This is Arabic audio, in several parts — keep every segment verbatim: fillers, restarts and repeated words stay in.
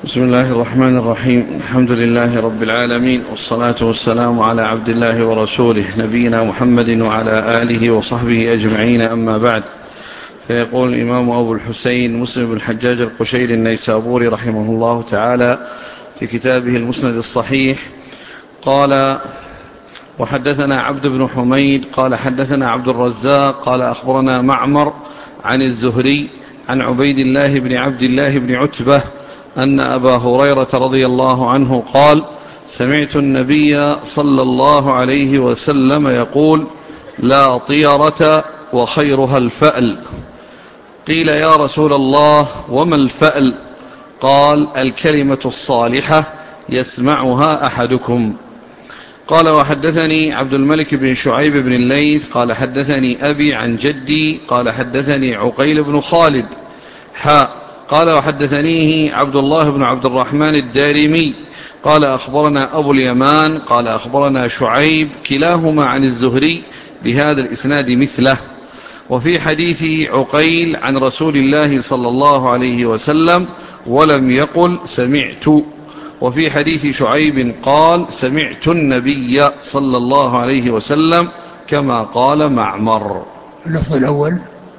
بسم الله الرحمن الرحيم. الحمد لله رب العالمين، والصلاة والسلام على عبد الله ورسوله نبينا محمد وعلى آله وصحبه أجمعين، أما بعد. فيقول الإمام أبو الحسين مسلم بن الحجاج القشيري النيسابوري رحمه الله تعالى في كتابه المسند الصحيح قال: وحدثنا عبد بن حميد قال حدثنا عبد الرزاق قال أخبرنا معمر عن الزهري عن عبيد الله بن عبد الله بن عتبة أن أبا هريرة رضي الله عنه قال: سمعت النبي صلى الله عليه وسلم يقول: لا طيرة وخيرها الفأل. قيل: يا رسول الله وما الفأل؟ قال: الكلمة الصالحة يسمعها أحدكم. قال: وحدثني عبد الملك بن شعيب بن الليث قال حدثني أبي عن جدي قال حدثني عقيل بن خالد حاء قال: وحدثنيه عبد الله بن عبد الرحمن الدارمي قال أخبرنا أبو اليمان قال أخبرنا شعيب كلاهما عن الزهري بهذا الإسناد مثله. وفي حديث عقيل عن رسول الله صلى الله عليه وسلم ولم يقل سمعت. وفي حديث شعيب قال: سمعت النبي صلى الله عليه وسلم كما قال معمر. اللفظ الأول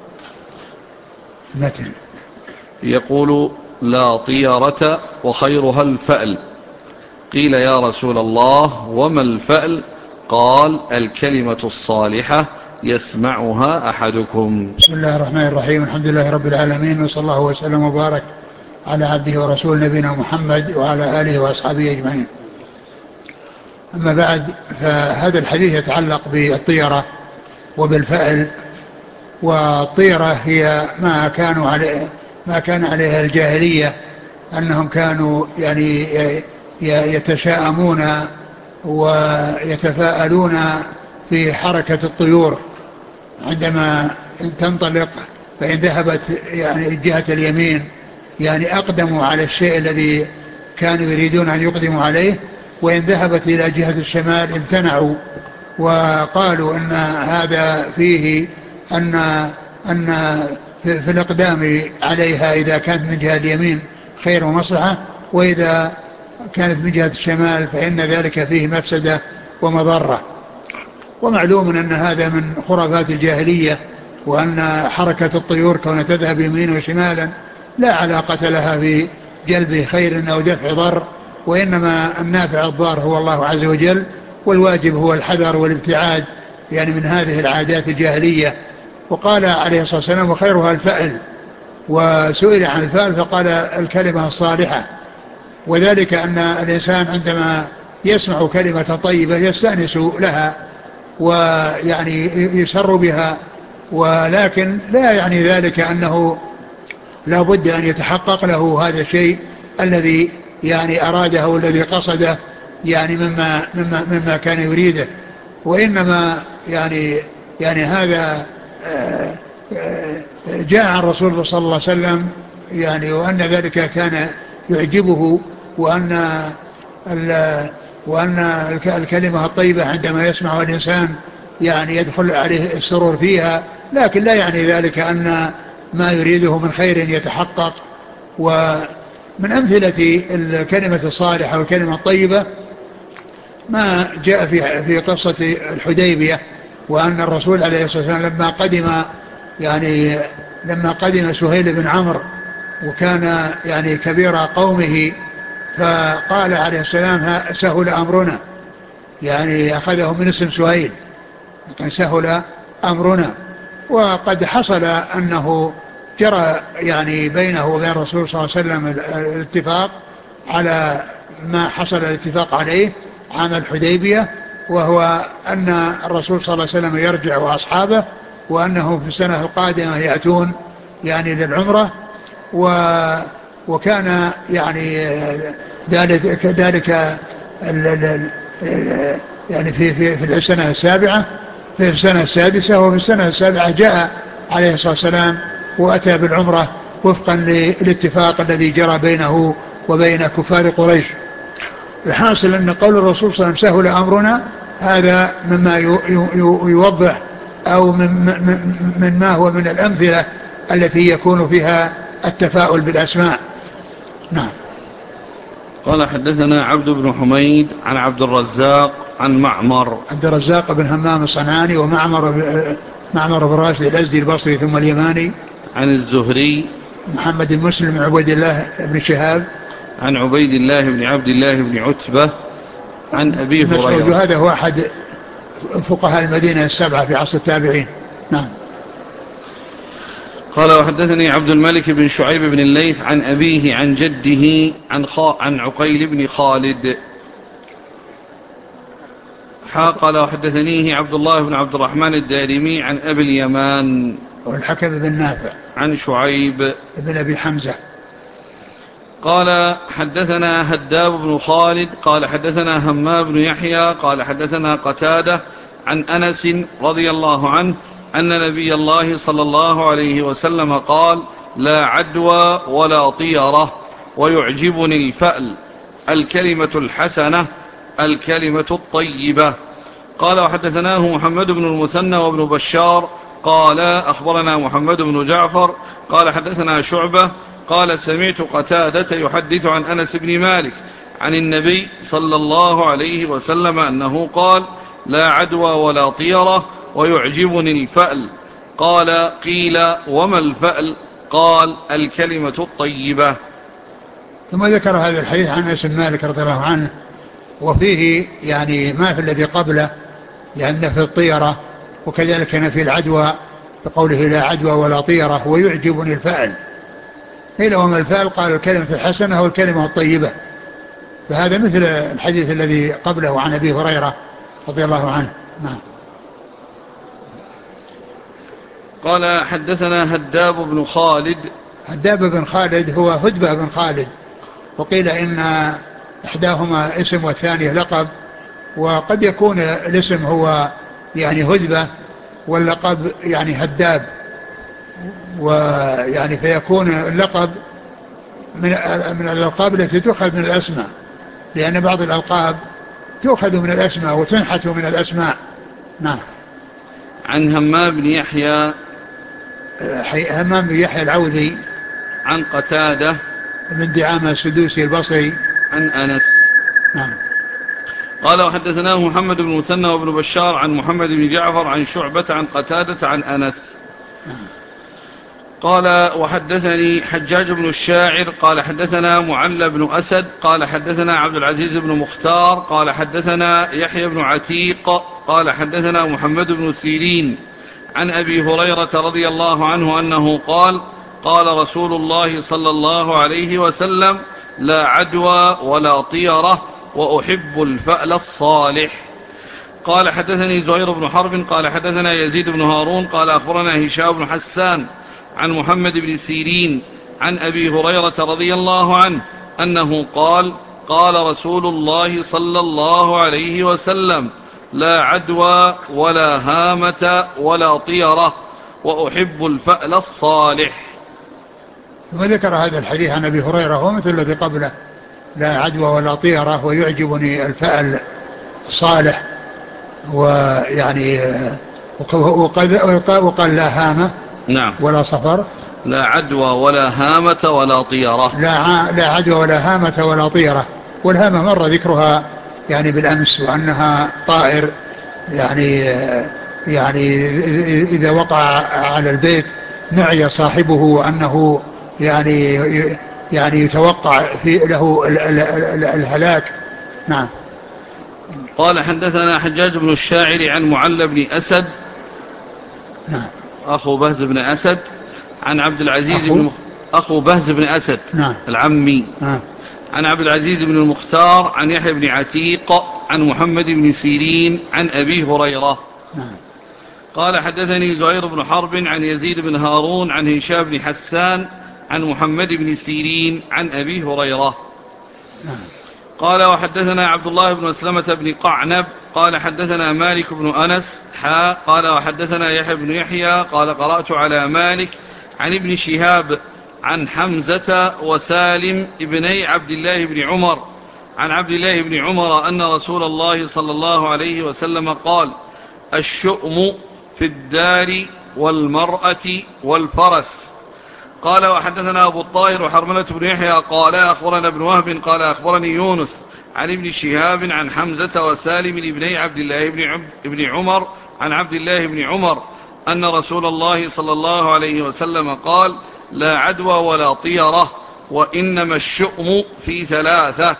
متن يقول: لا طيرة وخيرها الفأل. قيل: يا رسول الله وما الفأل؟ قال: الكلمة الصالحة يسمعها أحدكم. بسم الله الرحمن الرحيم. الحمد لله رب العالمين، وصلى الله وسلم وبارك على عبده ورسول نبينا محمد وعلى آله وأصحابه أجمعين. أما بعد، فهذا الحديث يتعلق بالطيرة وبالفأل. والطيرة هي ما كانوا عليه ما كان عليها الجاهلية، أنهم كانوا يعني يتشاءمون ويتفاءلون في حركة الطيور عندما تنطلق، فإن ذهبت يعني جهة اليمين يعني أقدموا على الشيء الذي كانوا يريدون أن يقدموا عليه، وإن ذهبت إلى جهة الشمال امتنعوا، وقالوا أن هذا فيه أن أن في الإقدام عليها إذا كانت من جهة اليمين خير ومصلحة، وإذا كانت من جهة الشمال فإن ذلك فيه مفسدة ومضرة. ومعلوم أن هذا من خرافات الجاهلية، وأن حركة الطيور كون تذهب يمين وشمالا لا علاقة لها في جلب خير أو دفع ضر، وإنما النافع الضار هو الله عز وجل، والواجب هو الحذر والابتعاد يعني من هذه العادات الجاهلية. وقال عليه الصلاة والسلام: وخيرها الفأل. وسئل عن الفأل فقال: الكلمة الصالحة. وذلك أن الإنسان عندما يسمع كلمة طيبة يستأنس لها ويعني يسر بها، ولكن لا يعني ذلك أنه لا بد أن يتحقق له هذا الشيء الذي يعني أراده والذي قصده يعني مما, مما, مما كان يريده. وإنما يعني يعني هذا جاء عن الرسول صلى الله عليه وسلم يعني، وأن ذلك كان يعجبه، وأن وأن الكلمة الطيبة عندما يسمعها الإنسان يعني يدخل عليه السرور فيها، لكن لا يعني ذلك أن ما يريده من خير يتحقق. ومن أمثلة الكلمة الصالحة والكلمة الطيبة ما جاء في في قصة الحديبية، وأن الرسول عليه الصلاة والسلام لما قدم يعني لما قدم سهيل بن عمرو وكان يعني كبير قومه، فقال عليه السلام: سهل أمرنا، يعني أخذه من اسم سهيل، كان سهل أمرنا. وقد حصل أنه جرى يعني بينه وبين الرسول صلى الله عليه وسلم الاتفاق على ما حصل الاتفاق عليه عام الحديبية، وهو أن الرسول صلى الله عليه وسلم يرجع وأصحابه، وأنه في السنة القادمة يأتون يعني للعمرة. و وكان يعني ذلك ذلك يعني في في في السنة السابعة في السنة السادسة، وفي السنة السابعة جاء عليه الصلاة والسلام وأتى بالعمرة وفقا للاتفاق الذي جرى بينه وبين كفار قريش. الحاصل أن قول الرسول صلى الله عليه وسلم: سهل أمرنا، هذا مما يوضح أو من ما هو من الأمثلة التي يكون فيها التفاؤل بالأسماء. نعم. قال حدثنا عبد بن حميد عن عبد الرزاق عن معمر. عبد الرزاق بن همام الصنعاني ومعمر معمر بن راشد الأزدي البصري ثم اليماني. عن الزهري محمد بن مسلم بن عبيد الله بن شهاب. عن عبيد الله بن عبد الله بن عتبة عن أبي مسعود، هريرة. هذا هو أحد فقهاء المدينة السبعة في عصر التابعين. نعم. قال وحدثني عبد الملك بن شعيب بن الليث عن أبيه عن جده عن, عن عقيل بن خالد. قال وحدثنيه عبد الله بن عبد الرحمن الدارمي عن أبي اليمان والحكم بن نافع عن شعيب بن أبي حمزة. قال حدثنا هداب بن خالد قال حدثنا همام بن يحيى قال حدثنا قتادة عن أنس رضي الله عنه أن نبي الله صلى الله عليه وسلم قال لا عدوى ولا طيرة ويعجبني الفأل الكلمة الحسنة الكلمة الطيبة. قال وحدثناه محمد بن المثنى وابن بشار قال أخبرنا محمد بن جعفر قال حدثنا شعبة قال سمعت قتادة يحدث عن أنس بن مالك عن النبي صلى الله عليه وسلم أنه قال لا عدوى ولا طيرة ويعجبني الفأل. قال قيل وما الفأل؟ قال الكلمة الطيبة. ثم ذكر هذا الحديث عن أنس بن مالك رضي الله عنه وفيه يعني ما في الذي قبله، لأن في الطيرة وكذلك في العدوى بقوله لا عدوى ولا طيرة ويعجبني الفأل. قيل وما الفأل؟ قال الكلمة الحسنة والكلمة الطيبة. فهذا مثل الحديث الذي قبله عن أبي هريرة رضي الله عنه. نعم. قال حدثنا هداب بن خالد. هداب بن خالد هو هدبة بن خالد، وقيل إن إحداهما اسم والثانية لقب، وقد يكون الاسم هو يعني هدبة واللقب يعني هداب، ويعني فيكون اللقب من من الألقاب التي تؤخذ من الأسماء، لأن بعض الألقاب تؤخذ من الأسماء وتنحت من الأسماء. نعم. عن همام بن يحيى همام بن يحيى العوذي عن قتادة من دعامة السدوسي البصري عن أنس. نعم. قال وحدثناه محمد بن مثنى وابن بشار عن محمد بن جعفر عن شعبة عن قتادة عن أنس. نعم. قال وحدثني حجاج بن الشاعر قال حدثنا معل بن أسد قال حدثنا عبد العزيز بن مختار قال حدثنا يحيى بن عتيق قال حدثنا محمد بن سيرين عن أبي هريرة رضي الله عنه أنه قال قال رسول الله صلى الله عليه وسلم لا عدوى ولا طيرة وأحب الفأل الصالح. قال حدثني زهير بن حرب قال حدثنا يزيد بن هارون قال أخبرنا هشام بن حسان عن محمد بن سيرين عن أبي هريرة رضي الله عنه أنه قال قال رسول الله صلى الله عليه وسلم لا عدوى ولا هامة ولا طيرة وأحب الفأل الصالح. ثم ذكر هذا الحديث عن أبي هريرة هو مثل الذي قبله لا عدوى ولا طيرة ويعجبني الفأل الصالح، ويعني وقال لا هامة نعم ولا صفر، لا عدوى ولا هامة ولا طيرة. لا لا عدوى ولا هامة ولا طيرة. والهامة مر ذكرها يعني بالأمس، وأنها طائر يعني يعني إذا وقع على البيت نعي صاحبه وأنه يعني يعني يتوقع في له الهلاك. نعم. قال حدثنا حجاج بن الشاعر عن معل بن أسد نعم أخو بهز بن أسد عن عبد العزيز أخو, بن مخ... أخو بهز بن أسد نعم العمي نعم عن عبد العزيز بن المختار عن يحيى بن عتيق عن محمد بن سيرين عن أبي هريرة. نعم. قال حدثني زهير بن حرب عن يزيد بن هارون عن هشام بن حسان عن محمد بن سيرين عن أبي هريرة. نعم. قال وحدثنا عبد الله بن مسلمة بن قعنب قال حدثنا مالك بن أنس حا قال وحدثنا يحيى بن يحيى قال قرأت على مالك عن ابن شهاب عن حمزة وسالم ابني عبد الله بن عمر عن عبد الله بن عمر أن رسول الله صلى الله عليه وسلم قال الشؤم في الدار والمرأة والفرس قال وحدثنا أبو الطاهر وحرملة بن يحيى قال أخبرنا ابن وهب قال أخبرني يونس عن ابن شهاب عن حمزة وسالم بن عبد الله بن عمر عن عبد الله بن عمر أن رسول الله صلى الله عليه وسلم قال لا عدوى ولا طيرة وإنما الشؤم في ثلاثة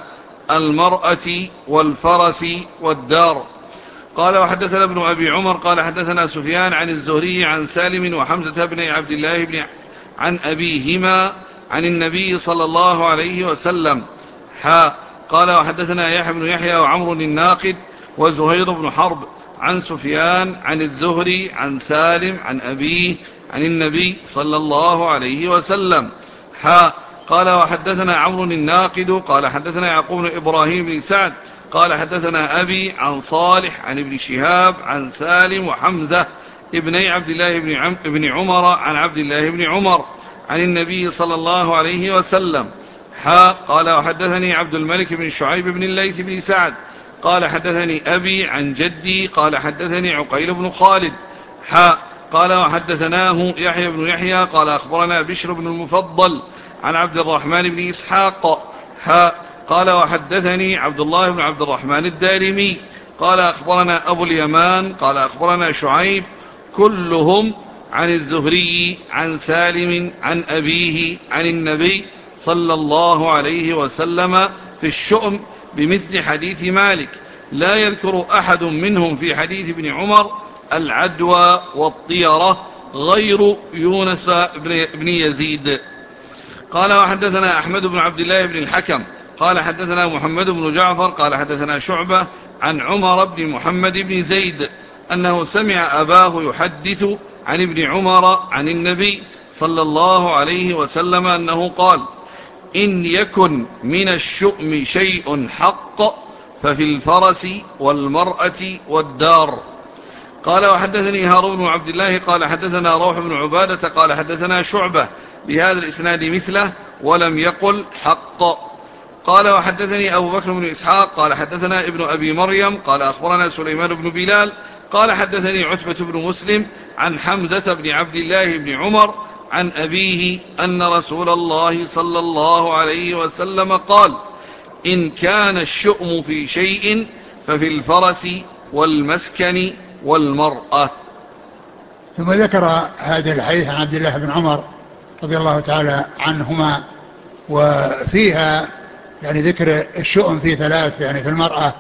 المرأة والفرس والدار. قال وحدثنا ابن أبي عمر قال حدثنا سفيان عن الزهري عن سالم وحمزة بن عبد الله بن عن أبيهما عن النبي صلى الله عليه وسلم حا قال وحدثنا يحيى بن يحيى وعمر الناقد وزهير بن حرب عن سفيان عن الزهري عن سالم عن أبيه عن النبي صلى الله عليه وسلم حا قال وحدثنا عمرو الناقد قال حدثنا يعقوب بن إبراهيم بن سعد قال حدثنا أبي عن صالح عن ابن شهاب عن سالم وحمزة ابني عبد الله بن, عم بن عمر عن عبد الله بن عمر عن النبي صلى الله عليه وسلم حا قال وحدثني عبد الملك بن شعيب بن الليث بن سعد قال حدثني أبي عن جدي قال حدثني عقيل بن خالد حا قال وحدثناه يحيى بن يحيى قال أخبرنا بشر بن المفضل عن عبد الرحمن بن إسحاق حا قال وحدثني عبد الله بن عبد الرحمن الدارمي قال أخبرنا أبو اليمان قال أخبرنا شعيب كلهم عن الزهري عن سالم عن أبيه عن النبي صلى الله عليه وسلم في الشؤم بمثل حديث مالك لا يذكر أحد منهم في حديث ابن عمر العدوى والطيرة غير يونس بن يزيد. قال وحدثنا أحمد بن عبد الله بن الحكم قال حدثنا محمد بن جعفر قال حدثنا شعبة عن عمر بن محمد بن زيد أنه سمع أباه يحدث عن ابن عمر عن النبي صلى الله عليه وسلم أنه قال إن يكن من الشؤم شيء حق ففي الفرس والمرأة والدار. قال وحدثني هارون بن عبد الله قال حدثنا روح بن عبادة قال حدثنا شعبة بهذا الإسناد مثله ولم يقل حق. قال وحدثني أبو بكر بن إسحاق قال حدثنا ابن أبي مريم قال أخبرنا سليمان بن بلال قال حدثني عتبة بن مسلم عن حمزة بن عبد الله بن عمر عن أبيه أن رسول الله صلى الله عليه وسلم قال إن كان الشؤم في شيء ففي الفرس والمسكن والمرأة. ثم ذكر هذا الحديث عن عبد الله بن عمر رضي الله تعالى عنهما وفيها يعني ذكر الشؤم في ثلاث يعني في المرأة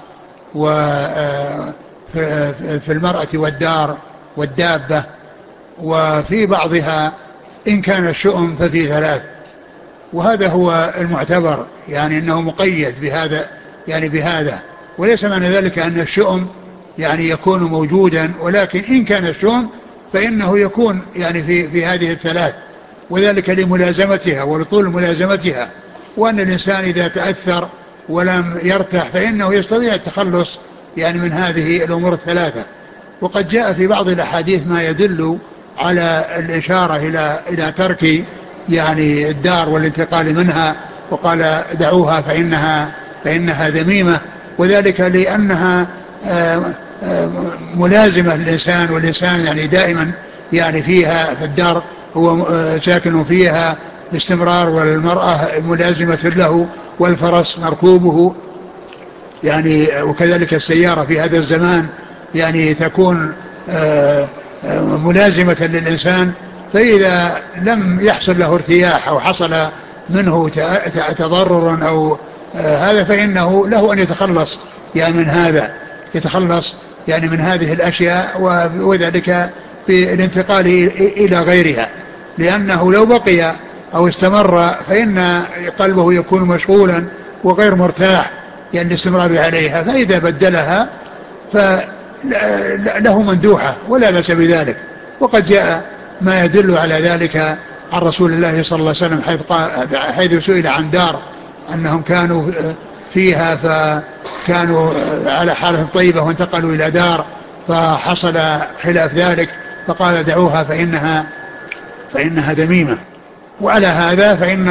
وفي المرأة والدار والدابة وفي بعضها إن كان الشؤم ففي ثلاث وهذا هو المعتبر يعني أنه مقيد بهذا يعني بهذا وليس معنى ذلك أن الشؤم يعني يكون موجودا ولكن إن كان الشؤم فإنه يكون يعني في, في هذه الثلاث وذلك لملازمتها ولطول ملازمتها وأن الإنسان إذا تأثر ولم يرتاح فإنه يستطيع التخلص يعني من هذه الأمور الثلاثة. وقد جاء في بعض الأحاديث ما يدل على الإشارة إلى إلى ترك يعني الدار والانتقال منها وقال دعوها فإنها فإنها ذميمة وذلك لأنها ملازمة للإنسان والإنسان يعني دائما يعني فيها في الدار هو ساكن فيها باستمرار والمرأة ملازمة له والفرس مركوبه يعني وكذلك السيارة في هذا الزمان يعني تكون ملازمة للإنسان فإذا لم يحصل له ارتياح أو حصل منه تضرر أو هذا فإنه له أن يتخلص يعني من هذا يتخلص يعني من هذه الأشياء وذلك بالانتقال إلى غيرها لأنه لو بقي أو استمر فإن قلبه يكون مشغولا وغير مرتاح يعني الاستمرار عليها فإذا بدلها فله مندوحة ولا بأس بذلك. وقد جاء ما يدل على ذلك عن رسول الله صلى الله عليه وسلم حيث, حيث سئل عن دار أنهم كانوا فيها فكانوا على حالة طيبة وانتقلوا إلى دار فحصل خلاف ذلك فقال دعوها فإنها فإنها ذميمة. وعلى هذا فإن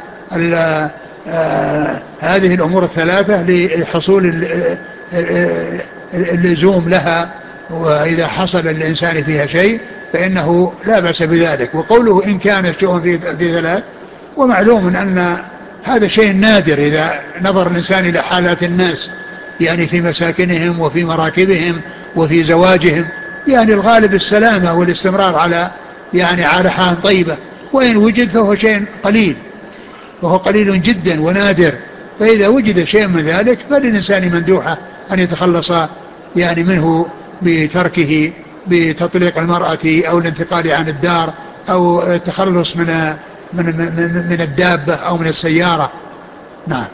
آه هذه الأمور الثلاثة لحصول اللزوم لها وإذا حصل للإنسان فيها شيء فإنه لا بأس بذلك. وقوله إن كان الشؤم في ثلاث، ومعلوم أن هذا شيء نادر إذا نظر الإنسان إلى حالات الناس، يعني في مساكنهم وفي مراكبهم وفي زواجهم، يعني الغالب السلامة والاستمرار على يعني على حال طيبة، وإن وجد فهو شيء قليل، وهو قليل جدا ونادر. فإذا وجد شيء من ذلك فللإنسان مندوحة أن يتخلص يعني منه بتركه، بتطليق المرأة أو الانتقال عن الدار أو التخلص من من من, من الدابة أو من السيارة. نعم.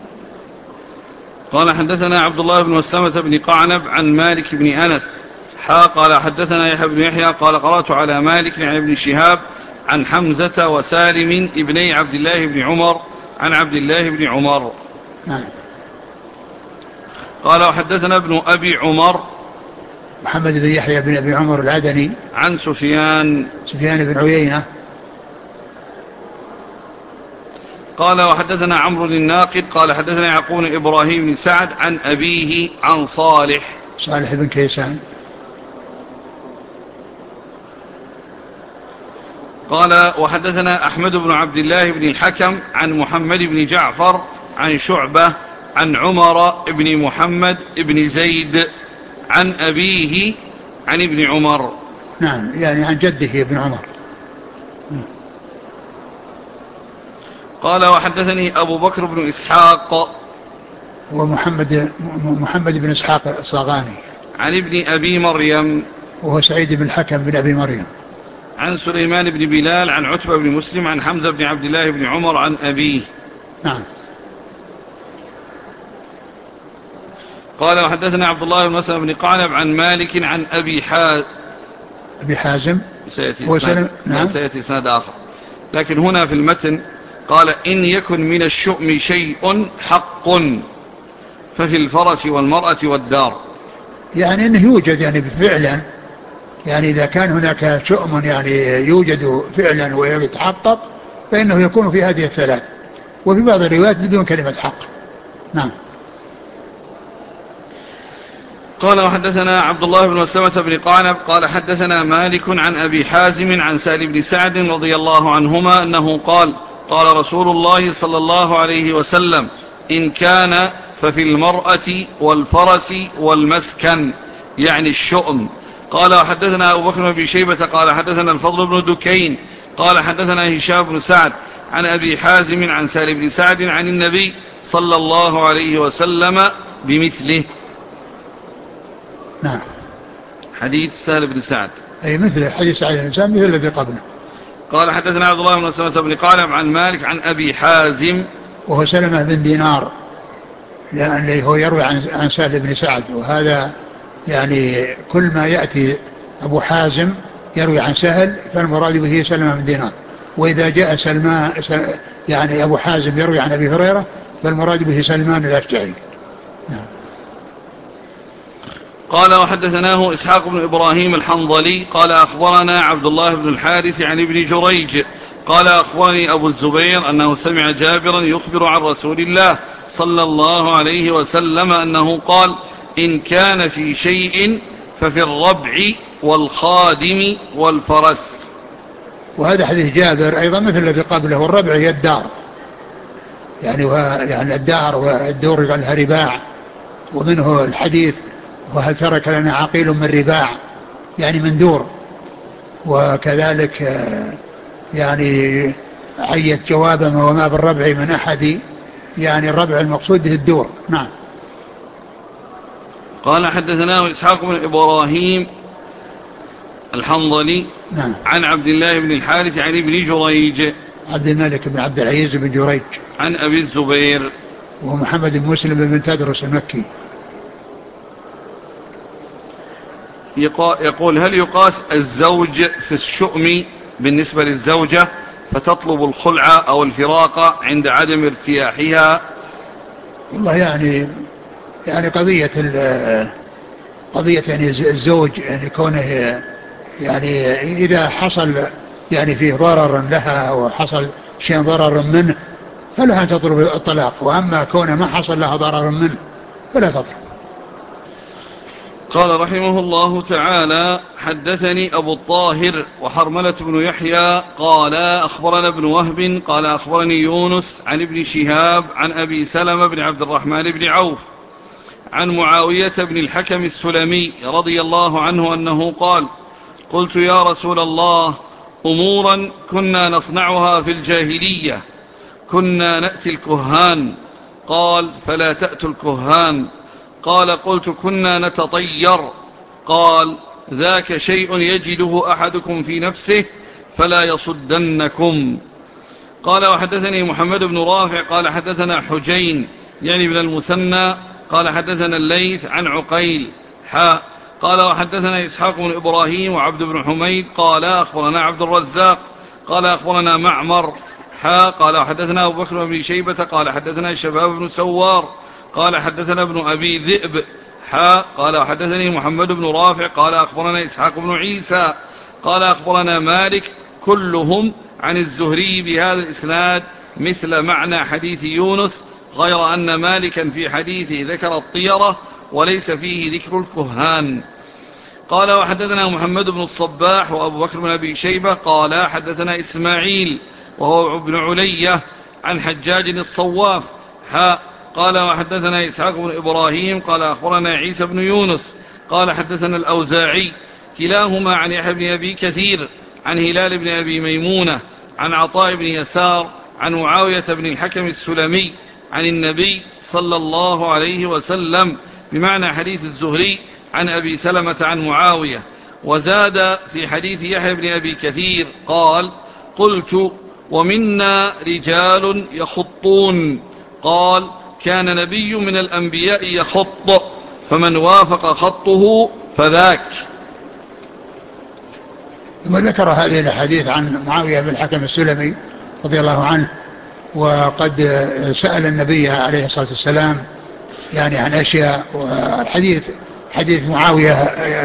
قال حدثنا عبد الله بن مسلمة بن قعنب عن مالك بن أنس حا قال حدثنا يحيى بن يحيى قال قرأت على مالك عن ابن شهاب عن حمزة وسالم ابني عبد الله بن عمر عن عبد الله بن عمر. نعم. قال وحدثنا ابن أبي عمر محمد بن يحيى بن أبي عمر العدني عن سفيان سفيان بن عيينة قال وحدثنا عمرو الناقد قال حدثنا يعقوب بن إبراهيم بن سعد عن أبيه عن صالح صالح بن كيسان قال وحدثنا أحمد بن عبد الله بن الحكم عن محمد بن جعفر عن شعبة عن عمر بن محمد بن زيد عن أبيه عن ابن عمر. نعم، يعني عن جده ابن عمر. قال وحدثني أبو بكر بن إسحاق ومحمد محمد بن إسحاق الصاغاني عن ابن أبي مريم وهو سعيد بن الحكم بن أبي مريم عن سليمان بن بلال عن عتبة بن مسلم عن حمزة بن عبد الله بن عمر عن أبيه. نعم. قال وحدثنا عبد الله بن مسلم بن قعنب عن مالك عن أبي حازم أبي حازم سيأتي وسلم. نعم. سيأتي إسناد آخر، لكن هنا في المتن قال إن يكن من الشؤم شيء حق ففي الفرس والمرأة والدار، يعني أنه يوجد يعني فعلا، يعني إذا كان هناك شؤم يعني يوجد فعلا ويتحقق فإنه يكون في هذه الثلاث، وفي بعض الروايات بدون كلمة حق. نعم. قال وحدثنا عبد الله بن مسلمة بن قعنب قال حدثنا مالك عن أبي حازم عن سهل بن سعد رضي الله عنهما أنه قال قال رسول الله صلى الله عليه وسلم إن كان ففي المرأة والفرس والمسكن، يعني الشؤم. قال وحدثنا أبو بكر بن شيبة قال حدثنا الفضل بن دكين قال حدثنا هشام بن سعد عن أبي حازم عن سهل بن سعد عن النبي صلى الله عليه وسلم بمثله. نعم. حديث سهل بن سعد أي مثل حديث سعد بن سعد مثل الذي قبله. قال حدثنا عبد الله بن مسلمة بن قعنب عن مالك عن أبي حازم وهو سلمة بن دينار، لأنه هو يروي عن عن سهل بن سعد، وهذا يعني كل ما يأتي أبو حازم يروي عن سهل فالمراد به سلمة بن دينار، وإذا جاء سلمان يعني أبو حازم يروي عن أبي هريرة فالمراد به سلمان الأشجعي. نعم. قال وحدثناه إسحاق بن إبراهيم الحنظلي قال أخبرنا عبد الله بن الحارث عن ابن جريج قال أخبرني أبو الزبير أنه سمع جابرا يخبر عن رسول الله صلى الله عليه وسلم أنه قال إن كان في شيء ففي الربع والخادم والفرس. وهذا حديث جابر أيضا مثل الذي قبله، والربع هي الدار، يعني, يعني الدار والدور قال لها رباع، ومنه الحديث وهل ترك لنا عقيل من رباع، يعني من دور. وكذلك يعني عيت جوابا وما بالربع من أحد، يعني الربع المقصود به الدور. نعم. قال حدثناه إسحاق بن إبراهيم الحنظلي نعم. عن عبد الله بن الحارث عن ابن جريج عبد الملك بن عبد العزيز بن جريج عن أبي الزبير ومحمد بن مسلم بن تدرس المكي. يقول هل يقاس الزوج في الشؤم بالنسبة للزوجة فتطلب الخلع أو الفراق عند عدم ارتياحها؟ والله يعني يعني قضية قضية يعني الزوج يعني كونه يعني إذا حصل يعني فيه ضرر لها وحصل شيء ضرر منه فلها أن تطلب الطلاق، وأما كونه ما حصل لها ضرر منه فلا تطلب. قال رحمه الله تعالى: حدثني أبو الطاهر وحرملة بن يحيى قال أخبرنا ابن وهب قال أخبرني يونس عن ابن شهاب عن أبي سلمة بن عبد الرحمن بن عوف عن معاوية بن الحكم السلمي رضي الله عنه أنه قال: قلت يا رسول الله، أمورا كنا نصنعها في الجاهلية، كنا نأتي الكهان. قال: فلا تأتوا الكهان. قال: قلت: كنا نتطير. قال: ذاك شيء يجده أحدكم في نفسه فلا يصدنكم. قال: وحدثني محمد بن رافع قال حدثنا حجين يعني بن المثنى قال حدثنا الليث عن عقيل حاء. قال: وحدثنا إسحاق بن إبراهيم وعبد بن حميد قال أخبرنا عبد الرزاق قال أخبرنا معمر حاء. قال: وحدثنا أبو بكر بن شيبة قال حدثنا شباب بن سوار قال حدثنا ابن أبي ذئب حاء. قال: وحدثني محمد بن رافع قال أخبرنا إسحاق بن عيسى قال أخبرنا مالك كلهم عن الزهري بهذا الإسناد مثل معنى حديث يونس، غير أن مالكا في حديثه ذكر الطيرة وليس فيه ذكر الكهان. قال: وحدثنا محمد بن الصباح وأبو بكر بن أبي شيبة قال حدثنا إسماعيل وهو ابن علية عن حجاج الصواف حاء. قال: وحدثنا إسحاق بن إبراهيم قال أخبرنا عيسى بن يونس قال حدثنا الأوزاعي كلاهما عن يحيى بن أبي كثير عن هلال بن أبي ميمونة عن عطاء بن يسار عن معاوية بن الحكم السلمي عن النبي صلى الله عليه وسلم بمعنى حديث الزهري عن أبي سلمة عن معاوية. وزاد في حديث يحيى بن أبي كثير قال: قلت: ومنا رجال يخطون. قال: كان نبي من الأنبياء يخط، فمن وافق خطه فذاك. ثم ذكر هذه الحديث عن معاوية بن الحكم السلمي رضي الله عنه، وقد سأل النبي عليه الصلاة والسلام يعني عن أشياء. والحديث حديث معاوية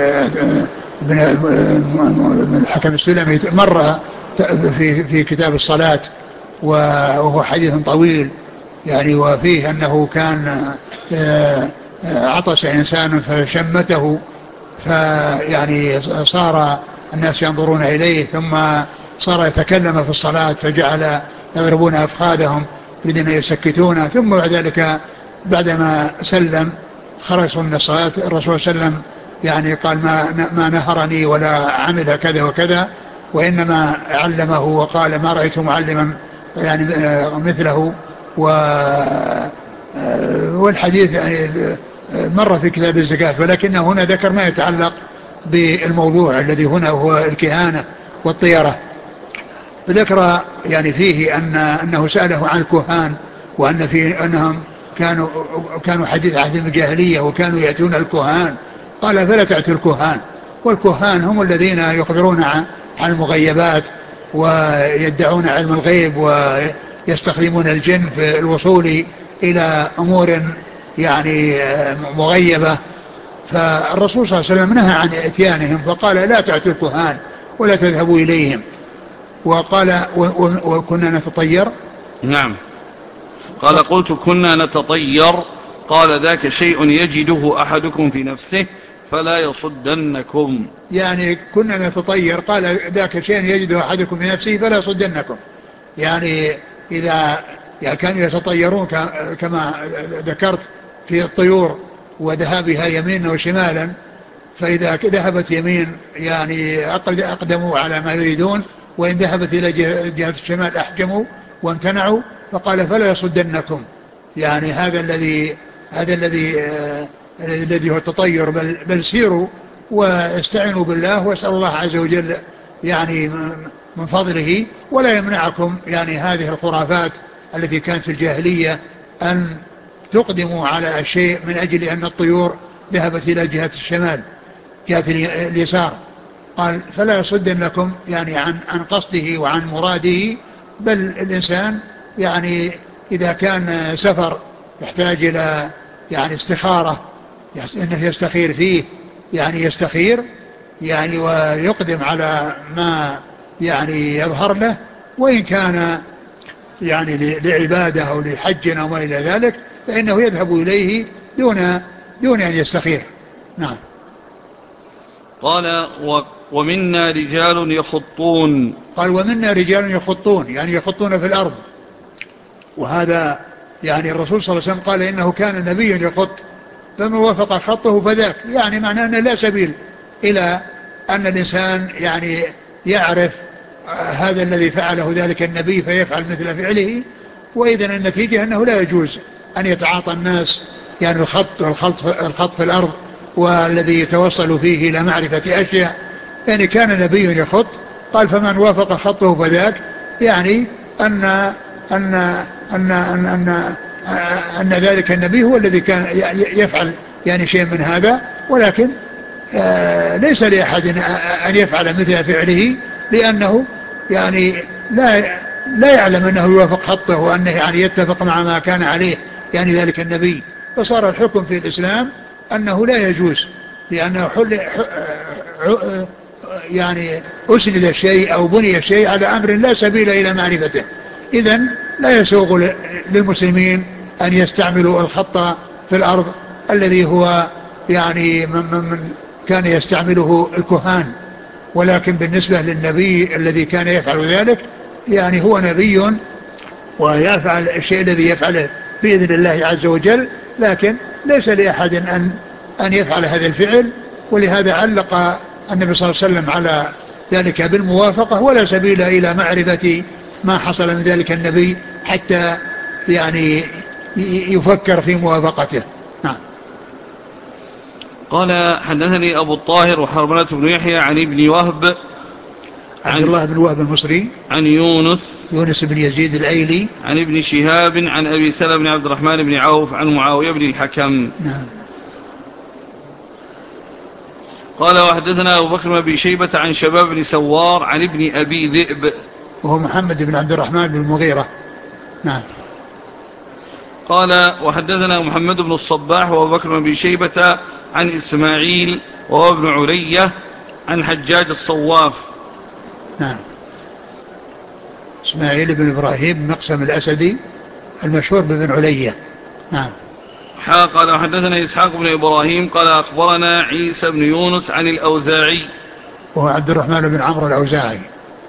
بن الحكم السلمي مر في في كتاب الصلاة، وهو حديث طويل يعني، وفيه أنه كان عطس إنسان فشمته، فيعني صار الناس ينظرون إليه، ثم صار يتكلم في الصلاة فجعل يضربون أفخاذهم يريدون أن يسكتونه. ثم بعد ذلك بعدما سلم خرجوا من الصلاة، الرسول صلى الله عليه وسلم يعني قال: ما, ما نهرني ولا عمل كذا وكذا، وإنما علمه وقال: ما رأيت معلما يعني مثله. والحديث يعني مر في كتاب الزكاة، ولكنه هنا ذكر ما يتعلق بالموضوع الذي هنا هو الكهانة والطيرة. فذكر يعني فيه أن أنه سأله عن الكهان، وأن فيه أنهم كانوا كانوا حديث عهد الجاهلية وكانوا يأتون الكهان. قال: فلا تأتوا الكهان. والكهان هم الذين يخبرون عن المغيبات ويدعون علم الغيب ويستخدمون الجن في الوصول إلى أمور يعني مغيبة. فالرسول صلى الله عليه وسلم نهى عن اتيانهم، فقال: لا تأتوا الكهان ولا تذهبوا إليهم. وقال: وكنا نتطير. نعم. قال: قلت: كنا نتطير. قال: ذاك شيء يجده أحدكم في نفسه فلا يصدنكم. يعني كنا نتطير، قال: ذاك شيء يجده أحدكم في نفسه فلا يصدنكم. يعني إذا يعني كانوا يتطيرون كما ذكرت في الطيور وذهابها يمينا وشمالا، فإذا ذهبت يمين يعني أقدموا على ما يريدون، وإن ذهبت إلى جهة الشمال أحجموا وامتنعوا. فقال: فلا يصدنكم. يعني هذا الذي هذا الذي آه الذي هو التطير، بل, بل سيروا واستعينوا بالله واسألوا الله عز وجل يعني من فضله، ولا يمنعكم يعني هذه الخرافات التي كانت في الجاهلية أن تقدموا على الشيء من أجل أن الطيور ذهبت إلى جهة الشمال جهة اليسار. قال: فلا يصدنكم يعني عن عن قصده وعن مراده، بل الإنسان يعني إذا كان سفر يحتاج إلى يعني استخارة إنه يستخير فيه، يعني يستخير يعني ويقدم على ما يعني يظهر له، وإن كان يعني لعبادة أو لحج أو ما إلى ذلك فإنه يذهب إليه دون دون أن يستخير. نعم. قال ومنا رجال يخطون. قال ومنا رجال يخطون يعني يخطون في الأرض. وهذا يعني الرسول صلى الله عليه وسلم قال إنه كان نبيا يخط فمن وافق خطه فذاك، يعني معناه أنه لا سبيل إلى أن الإنسان يعني يعرف هذا الذي فعله ذلك النبي فيفعل مثل فعله. وإذن النتيجة أنه لا يجوز أن يتعاطى الناس يعني الخط والخلط الخط في الأرض والذي يتوصل فيه إلى معرفة أشياء. يعني كان نبي يخط، قال فمن وافق خطه فذاك، يعني أن أن أن أن, أن, أن ذلك النبي هو الذي كان يفعل يعني شيء من هذا، ولكن آه ليس لأحد أن يفعل مثل فعله، لأنه يعني لا لا يعلم أنه يوافق خطه وأنه يعني يتفق مع ما كان عليه يعني ذلك النبي. فصار الحكم في الإسلام أنه لا يجوز، لأنه حل يعني أسند الشيء أو بني الشيء على أمر لا سبيل إلى معرفته. إذن لا يسوغ للمسلمين أن يستعملوا الخط في الأرض الذي هو يعني من, من, من كان يستعمله الكهان. ولكن بالنسبة للنبي الذي كان يفعل ذلك، يعني هو نبي ويفعل الشيء الذي يفعله بإذن الله عز وجل، لكن ليس لأحد أن, أن يفعل هذا الفعل. ولهذا علق النبي صلى الله عليه وسلم على ذلك بالموافقة، ولا سبيل إلى معرفة ما حصل من ذلك النبي حتى يعني يفكر في موافقته. نعم. قال حدثني أبو الطاهر وحرملة بن يحيى عن ابن وهب عبد الله بن وهب المصري عن يونس يونس بن يزيد الأيلي عن ابن شهاب عن أبي سلمة بن عبد الرحمن بن عوف عن معاوية بن الحكم. نعم. قال وحدثنا أبو بكر بن أبي شيبة عن شباب بن سوار عن ابن أبي ذئب وهو محمد بن عبد الرحمن بن المغيرة. نعم. قال وحدثنا محمد بن الصباح وأبو بكر بن أبي شيبة عن إسماعيل وهو ابن علية عن حجاج الصواف. نعم. إسماعيل بن إبراهيم مقسم الأسدي المشهور بابن علية. نعم. قال وحدثنا إسحاق بن إبراهيم قال أخبرنا عيسى بن يونس عن الأوزاعي وهو عبد الرحمن بن عمرو الأوزاعي.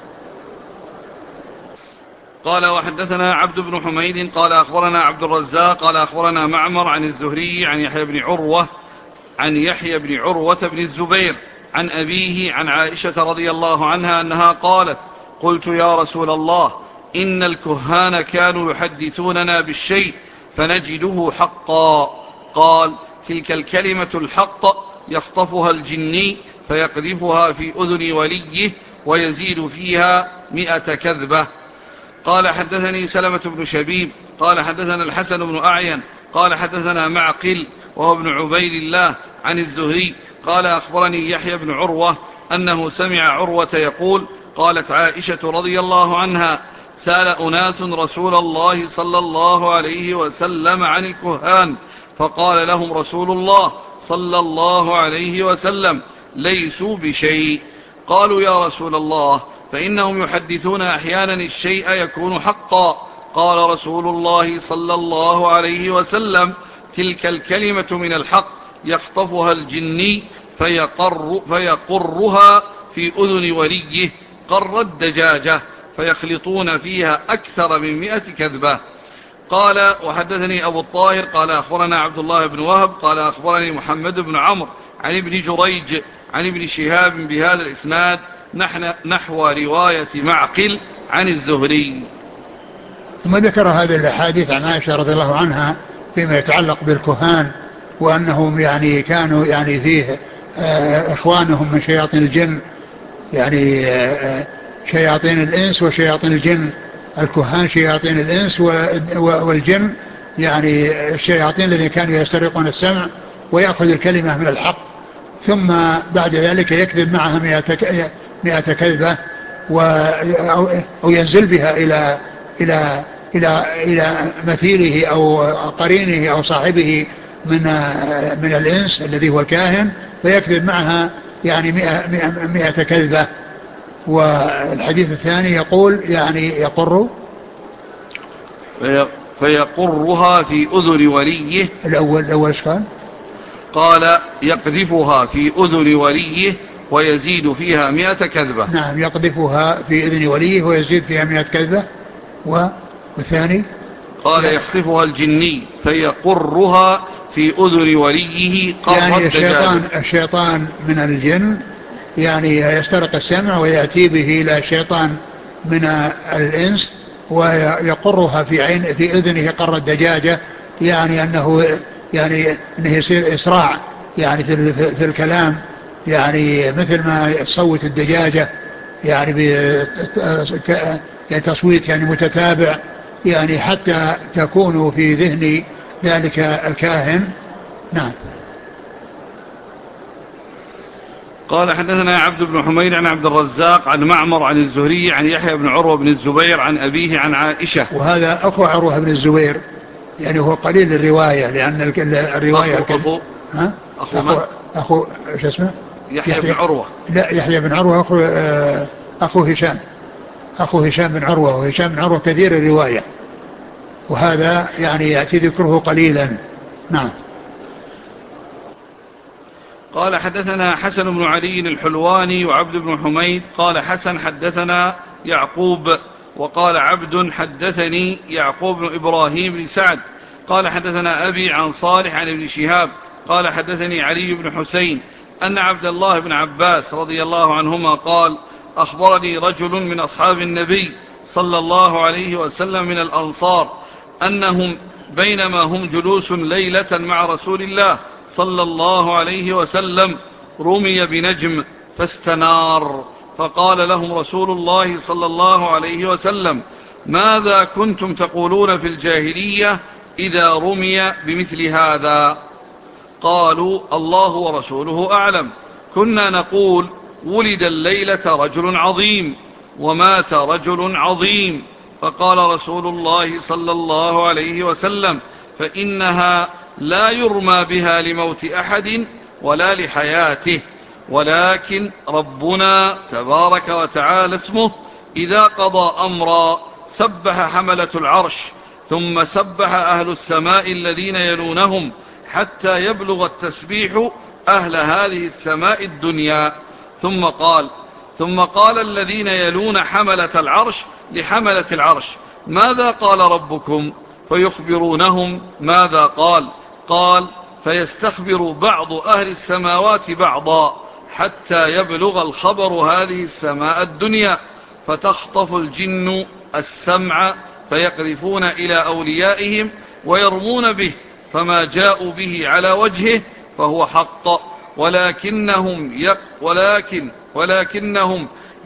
قال وحدثنا عبد بن حميد قال أخبرنا عبد الرزاق قال أخبرنا معمر عن الزهري عن يحيى بن عروة عن يحيى بن عروة بن الزبير عن أبيه عن عائشة رضي الله عنها أنها قالت قلت يا رسول الله إن الكهان كانوا يحدثوننا بالشيء فنجده حقا. قال تلك الكلمة الحق يخطفها الجني فيقذفها في أذن وليه ويزيد فيها مئة كذبة. قال حدثني سلمة بن شبيب قال حدثنا الحسن بن أعين قال حدثنا معقل وهو ابن عبيد الله عن الزهري قال أخبرني يحيى بن عروة أنه سمع عروة يقول قالت عائشة رضي الله عنها سأل أناس رسول الله صلى الله عليه وسلم عن الكهان فقال لهم رسول الله صلى الله عليه وسلم ليسوا بشيء. قالوا يا رسول الله فإنهم يحدثون أحيانا الشيء يكون حقا. قال رسول الله صلى الله عليه وسلم تلك الكلمة من الحق يخطفها الجني فيقر فيقرها في أذن وليه قر الدجاجة فيخلطون فيها أكثر من مئة كذبة. قال وحدثني أبو الطاهر قال أخبرنا عبد الله بن وهب قال أخبرني محمد بن عمرو عن ابن جريج عن ابن شهاب بهذا الإسناد نحو رواية معقل عن الزهري. ثم ذكر هذه الأحاديث عن عائشة رضي الله عنها فيما يتعلق بالكهان، وأنهم يعني كانوا يعني فيه إخوانهم من شياطين الجن، يعني شياطين الإنس وشياطين الجن. الكهان شياطين الإنس والجن يعني الشياطين الذين كانوا يسترقون السمع ويأخذ الكلمة من الحق، ثم بعد ذلك يكذب معها مئة كذبة أو ينزل بها إلى إلى إلى إلى مثيله أو قرينه أو صاحبه من من الإنس الذي هو الكاهن، فيكذب معها يعني مئة, مئة, مئة كذبة. والحديث الثاني يقول يعني يقر فيقرها في أذن وليه. الأول الأول إيش قال؟ قال يقذفها في أذن وليه ويزيد فيها مئة كذبة. نعم، يقذفها في إذن وليه ويزيد فيها مئة كذبة. والثاني قال يخطفها الجني فيقرها في أذن وليه قر يعني الدجاجة. الشيطان, الشيطان من الجن يعني يسترق السمع ويأتي به إلى شيطان من الإنس ويقرها في عين في أذنه قر الدجاجة، يعني أنه يعني أنه يصير إسراع يعني في, في الكلام، يعني مثل ما تصوت الدجاجة يعني بتصويت يعني متتابع، يعني حتى تكون في ذهن ذلك الكاهن. نعم. قال حدثنا عبد بن حميد عن عبد الرزاق عن معمر عن الزهري عن يحيى بن عروة بن الزبير عن أبيه عن عائشة. وهذا أخو عروة بن الزبير، يعني هو قليل الرواية لأن الرواية أخو أخو ها أخو أخو من؟ أخو شو اسمه؟ يحيى بن عروة. لا، يحيى بن عروة أخو آه، أخو هشام أخو هشام بن عروة، وهشام بن عروة كثير الرواية، وهذا يعني يأتي ذكره قليلا. نعم. قال حدثنا حسن بن علي الحلواني وعبد بن حميد قال حسن حدثنا يعقوب وقال عبد حدثني يعقوب بن إبراهيم بن سعد قال حدثنا أبي عن صالح عن ابن شهاب قال حدثني علي بن حسين أن عبد الله بن عباس رضي الله عنهما قال أخبرني رجل من أصحاب النبي صلى الله عليه وسلم من الأنصار أنهم بينما هم جلوس ليلة مع رسول الله صلى الله عليه وسلم رمي بنجم فاستنار، فقال لهم رسول الله صلى الله عليه وسلم: ماذا كنتم تقولون في الجاهلية إذا رمي بمثل هذا؟ قالوا: الله ورسوله أعلم. كنا نقول: ولد الليلة رجل عظيم ومات رجل عظيم. فقال رسول الله صلى الله عليه وسلم: فإنها لا يرمى بها لموت أحد ولا لحياته، ولكن ربنا تبارك وتعالى اسمه إذا قضى أمرا سبح حملة العرش ثم سبح أهل السماء الذين يلونهم حتى يبلغ التسبيح أهل هذه السماء الدنيا. ثم قال ثم قال الذين يلون حملة العرش لحملة العرش: ماذا قال ربكم؟ فيخبرونهم ماذا قال. قال: فيستخبر بعض أهل السماوات بعضا حتى يبلغ الخبر هذه السماء الدنيا، فتخطف الجن السمع فيقذفون إلى أوليائهم ويرمون به، فما جاءوا به على وجهه فهو حق، ولكنهم يق ولكن ولكنهم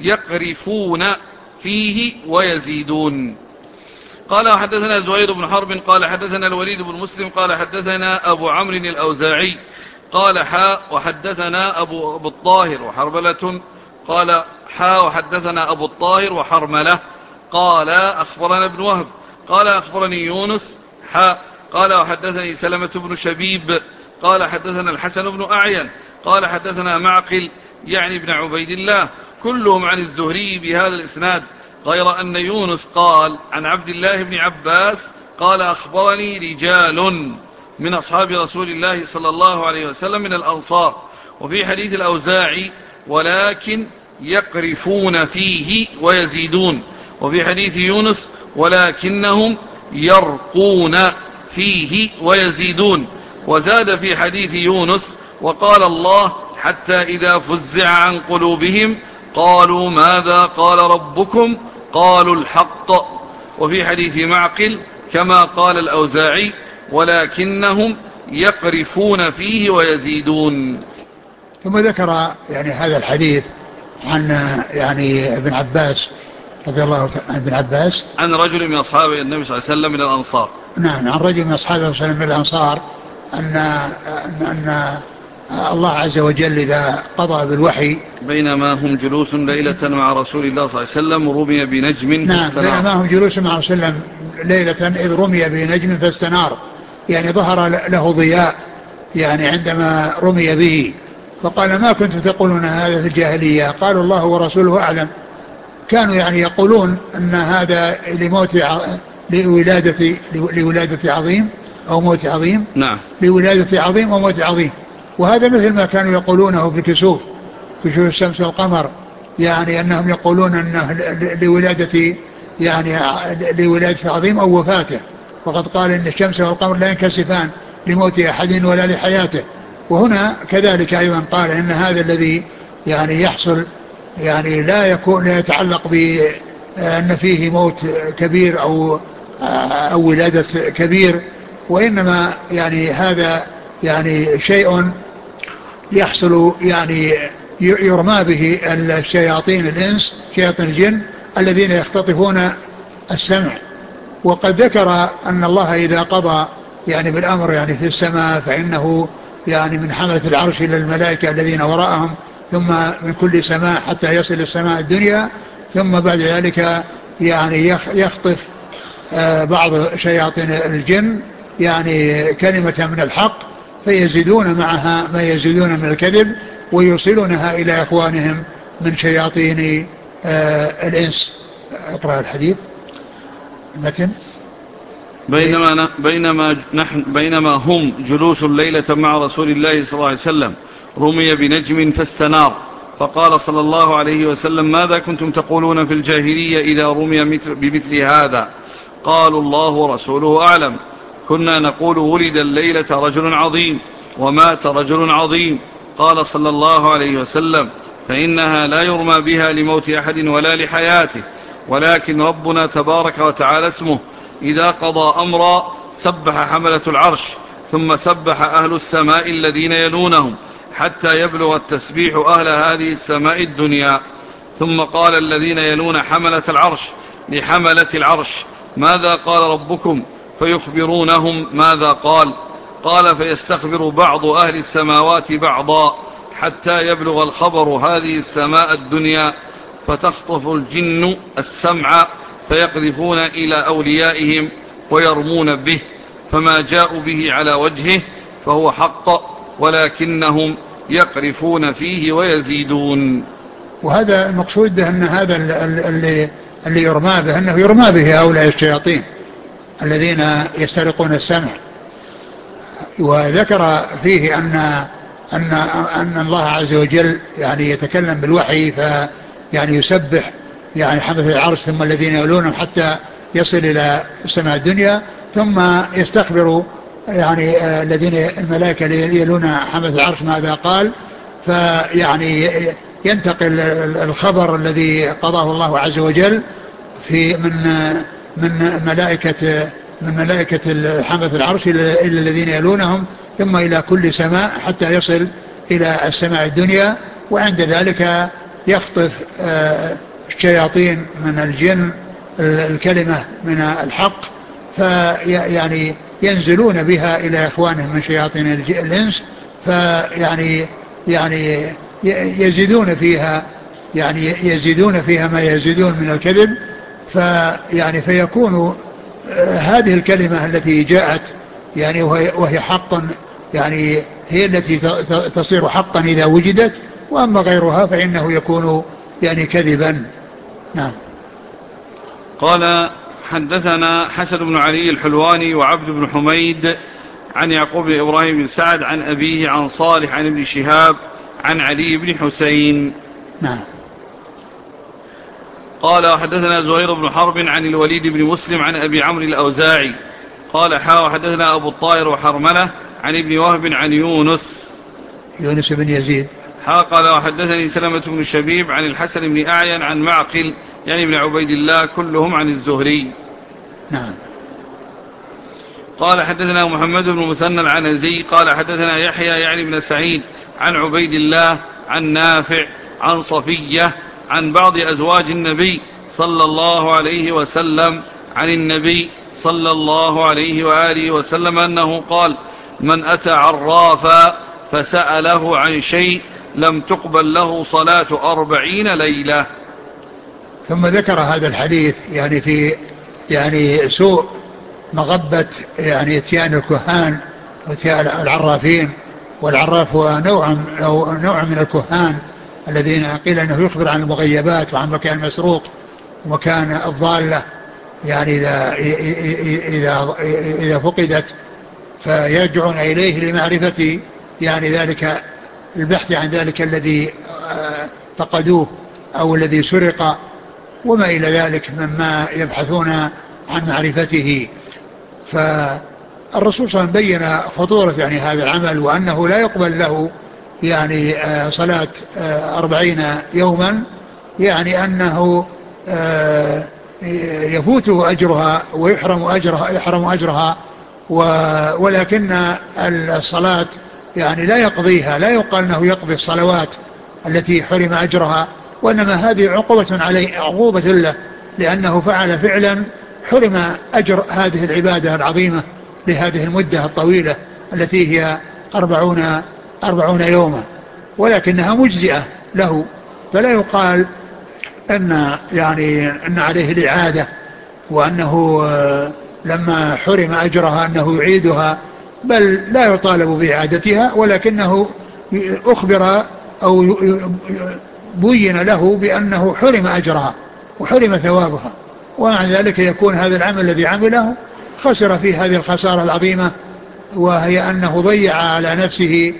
يقرفون فيه ويزيدون. قال حدثنا زهير بن حرب قال حدثنا الوليد بن مسلم قال حدثنا أبو عمرو الأوزاعي قال حاء وحدثنا أبو, أبو الطاهر وحرملة قال حاء وحدثنا أبو الطاهر وحرملة قال أخبرنا ابن وهب قال أخبرني يونس حاء قال وحدثني سلمة بن شبيب قال حدثنا الحسن بن أعين قال حدثنا معقل يعني ابن عبيد الله كلهم عن الزهري بهذا الإسناد، غير أن يونس قال عن عبد الله بن عباس قال أخبرني رجال من أصحاب رسول الله صلى الله عليه وسلم من الأنصار. وفي حديث الأوزاعي: ولكن يقرفون فيه ويزيدون. وفي حديث يونس: ولكنهم يرقون فيه ويزيدون. وزاد في حديث يونس: وقال الله: حتى إذا فزع عن قلوبهم قالوا ماذا قال ربكم؟ قالوا الحق. وفي حديث معقل كما قال الأوزاعي: ولكنهم يقرفون فيه ويزيدون. ثم ذكر يعني هذا الحديث عن يعني ابن عباس رضي الله عن ابن عباس عن رجل من أصحاب النبي صلى الله عليه وسلم من الأنصار. نعم، عن رجل من أصحاب النبي صلى الله عليه وسلم من الأنصار أن, أن, أن الله عز وجل إذا قضى بالوحي بينما هم جلوس ليلة مع رسول الله صلى الله عليه وسلم رمي بنجم نعم فاستنار. بينما هم جلوس مع رسول الله ليلة إذ رمي بنجم فاستنار، يعني ظهر له ضياء يعني عندما رمي به، فقال: ما كنتم تقولون هذا في الجاهلية؟ قالوا: الله ورسوله أعلم. كانوا يعني يقولون أن هذا لموت ع... لولادة لولادة عظيم أو موت عظيم. نعم. لولادة عظيم أو موت عظيم. وهذا مثل ما كانوا يقولونه في الكسوف، كسوف الشمس والقمر، يعني أنهم يقولون أنه لولادة يعني لولادة عظيم أو وفاته، وقد قال إن الشمس والقمر لا ينكسفان لموت أحد ولا لحياته. وهنا كذلك أيضا قال إن هذا الذي يعني يحصل يعني لا يكون لا يتعلق بأن فيه موت كبير أو أو ولادة كبير، وإنما يعني هذا يعني شيء يحصل يعني يرمى به الشياطين الإنس شياطين الجن الذين يختطفون السمع. وقد ذكر أن الله إذا قضى يعني بالأمر يعني في السماء فإنه يعني من حملة العرش إلى الملائكة الذين وراءهم، ثم من كل سماء حتى يصل السماء الدنيا، ثم بعد ذلك يعني يخطف بعض شياطين الجن يعني كلمة من الحق فيزيدون معها ما يزيدون من الكذب ويوصلونها إلى إخوانهم من شياطين الإنس. اقرأ الحديث المتن. بينما, بينما, نحن بينما هم جلوس ليلة مع رسول الله صلى الله عليه وسلم رمي بنجم فاستنار، فقال صلى الله عليه وسلم: ماذا كنتم تقولون في الجاهلية إذا رمي بمثل هذا؟ قالوا: الله ورسوله أعلم. كنا نقول: ولد الليلة رجل عظيم ومات رجل عظيم. قال صلى الله عليه وسلم: فإنها لا يرمى بها لموت أحد ولا لحياته، ولكن ربنا تبارك وتعالى اسمه إذا قضى أمرا سبح حملة العرش، ثم سبح أهل السماء الذين يلونهم حتى يبلغ التسبيح أهل هذه السماء الدنيا. ثم قال الذين يلون حملة العرش لحملة العرش: ماذا قال ربكم؟ فيخبرونهم ماذا قال. قال: فيستخبر بعض أهل السماوات بعضا حتى يبلغ الخبر هذه السماء الدنيا، فتخطف الجن السمع فيقذفون إلى أوليائهم ويرمون به، فما جاءوا به على وجهه فهو حق، ولكنهم يقرفون فيه ويزيدون. وهذا المقصود به أن هذا اللي, اللي يرمى به أنه يرمى به هؤلاء الشياطين الذين يسترقون السمع. وذكر فيه أن أن أن الله عز وجل يعني يتكلم بالوحي في يعني يسبح يعني حملة العرش ثم الذين يلونهم حتى يصل إلى السماء الدنيا، ثم يستخبر يعني الذين الملائكة يلون حملة العرش ماذا قال، فيعني ينتقل الخبر الذي قضاه الله عز وجل في من من ملائكة من ملائكة حملة العرش إلى الذين يلونهم ثم إلى كل سماء حتى يصل إلى السماء الدنيا. وعند ذلك يخطف الشياطين من الجن الكلمة من الحق فيعني ينزلون بها إلى إخوانهم من شياطين الإنس، فيعني يعني يزيدون فيها يعني يزيدون فيها ما يزيدون من الكذب، فيعني فيكون هذه الكلمة التي جاءت يعني وهي, وهي حق يعني هي التي تصير حقا إذا وجدت، وأما غيرها فإنه يكون يعني كذبا. نعم. قال: حدثنا حسن بن علي الحلواني وعبد بن حميد عن يعقوب بن إبراهيم بن سعد عن أبيه عن صالح عن ابن شهاب عن علي بن حسين. نعم. قال: حدثنا زهير بن حرب عن الوليد بن مسلم عن أبي عمرو الأوزاعي قال: حا حدثنا أبو الطاهر وحرملة عن ابن وهب عن يونس يونس بن يزيد حا قال: وحدثني سلمة بن شبيب عن الحسن بن أعين عن معقل يعني ابن عبيد الله كلهم عن الزهري. نعم. قال: حدثنا محمد بن مثنى العنزي قال: حدثنا يحيى يعني ابن سعيد عن عبيد الله عن نافع عن صفية عن بعض أزواج النبي صلى الله عليه وسلم عن النبي صلى الله عليه وآله وسلم أنه قال: من أتى عرافا فسأله عن شيء لم تقبل له صلاة أربعين ليلة. ثم ذكر هذا الحديث يعني في يعني سوء مغبة يعني اتيان الكهان واتيان العرافين. والعراف هو نوع أو نوع من الكهان الذين قيل أنه يخبر عن المغيبات وعن مكان مسروق ومكان الضالة، يعني إذا, إذا, إذا فقدت فيرجعون إليه لمعرفة يعني ذلك البحث عن ذلك الذي فقدوه أو الذي سرق وما إلى ذلك مما يبحثون عن معرفته. فالرسول صلى الله عليه وسلم بين خطورة يعني هذا العمل، وأنه لا يقبل له يعني صلاة أربعين يوما، يعني أنه يفوته أجرها ويحرم أجرها, يحرم أجرها ولكن الصلاة يعني لا يقضيها، لا يقال أنه يقضي الصلوات التي حرم أجرها، وإنما هذه عقوبة عليه، عقوبة له، لأنه فعل فعلا حرم أجر هذه العبادة العظيمة لهذه المدة الطويلة التي هي أربعون, أربعون يوما، ولكنها مجزئة له، فلا يقال أن يعني أن عليه الإعادة، وأنه لما حرم أجرها أنه يعيدها، بل لا يطالب بإعادتها، ولكنه أخبر أو بين له بأنه حرم أجرها وحرم ثوابها، ومع ذلك يكون هذا العمل الذي عمله خسر فيه هذه الخسارة العظيمة، وهي أنه ضيع على نفسه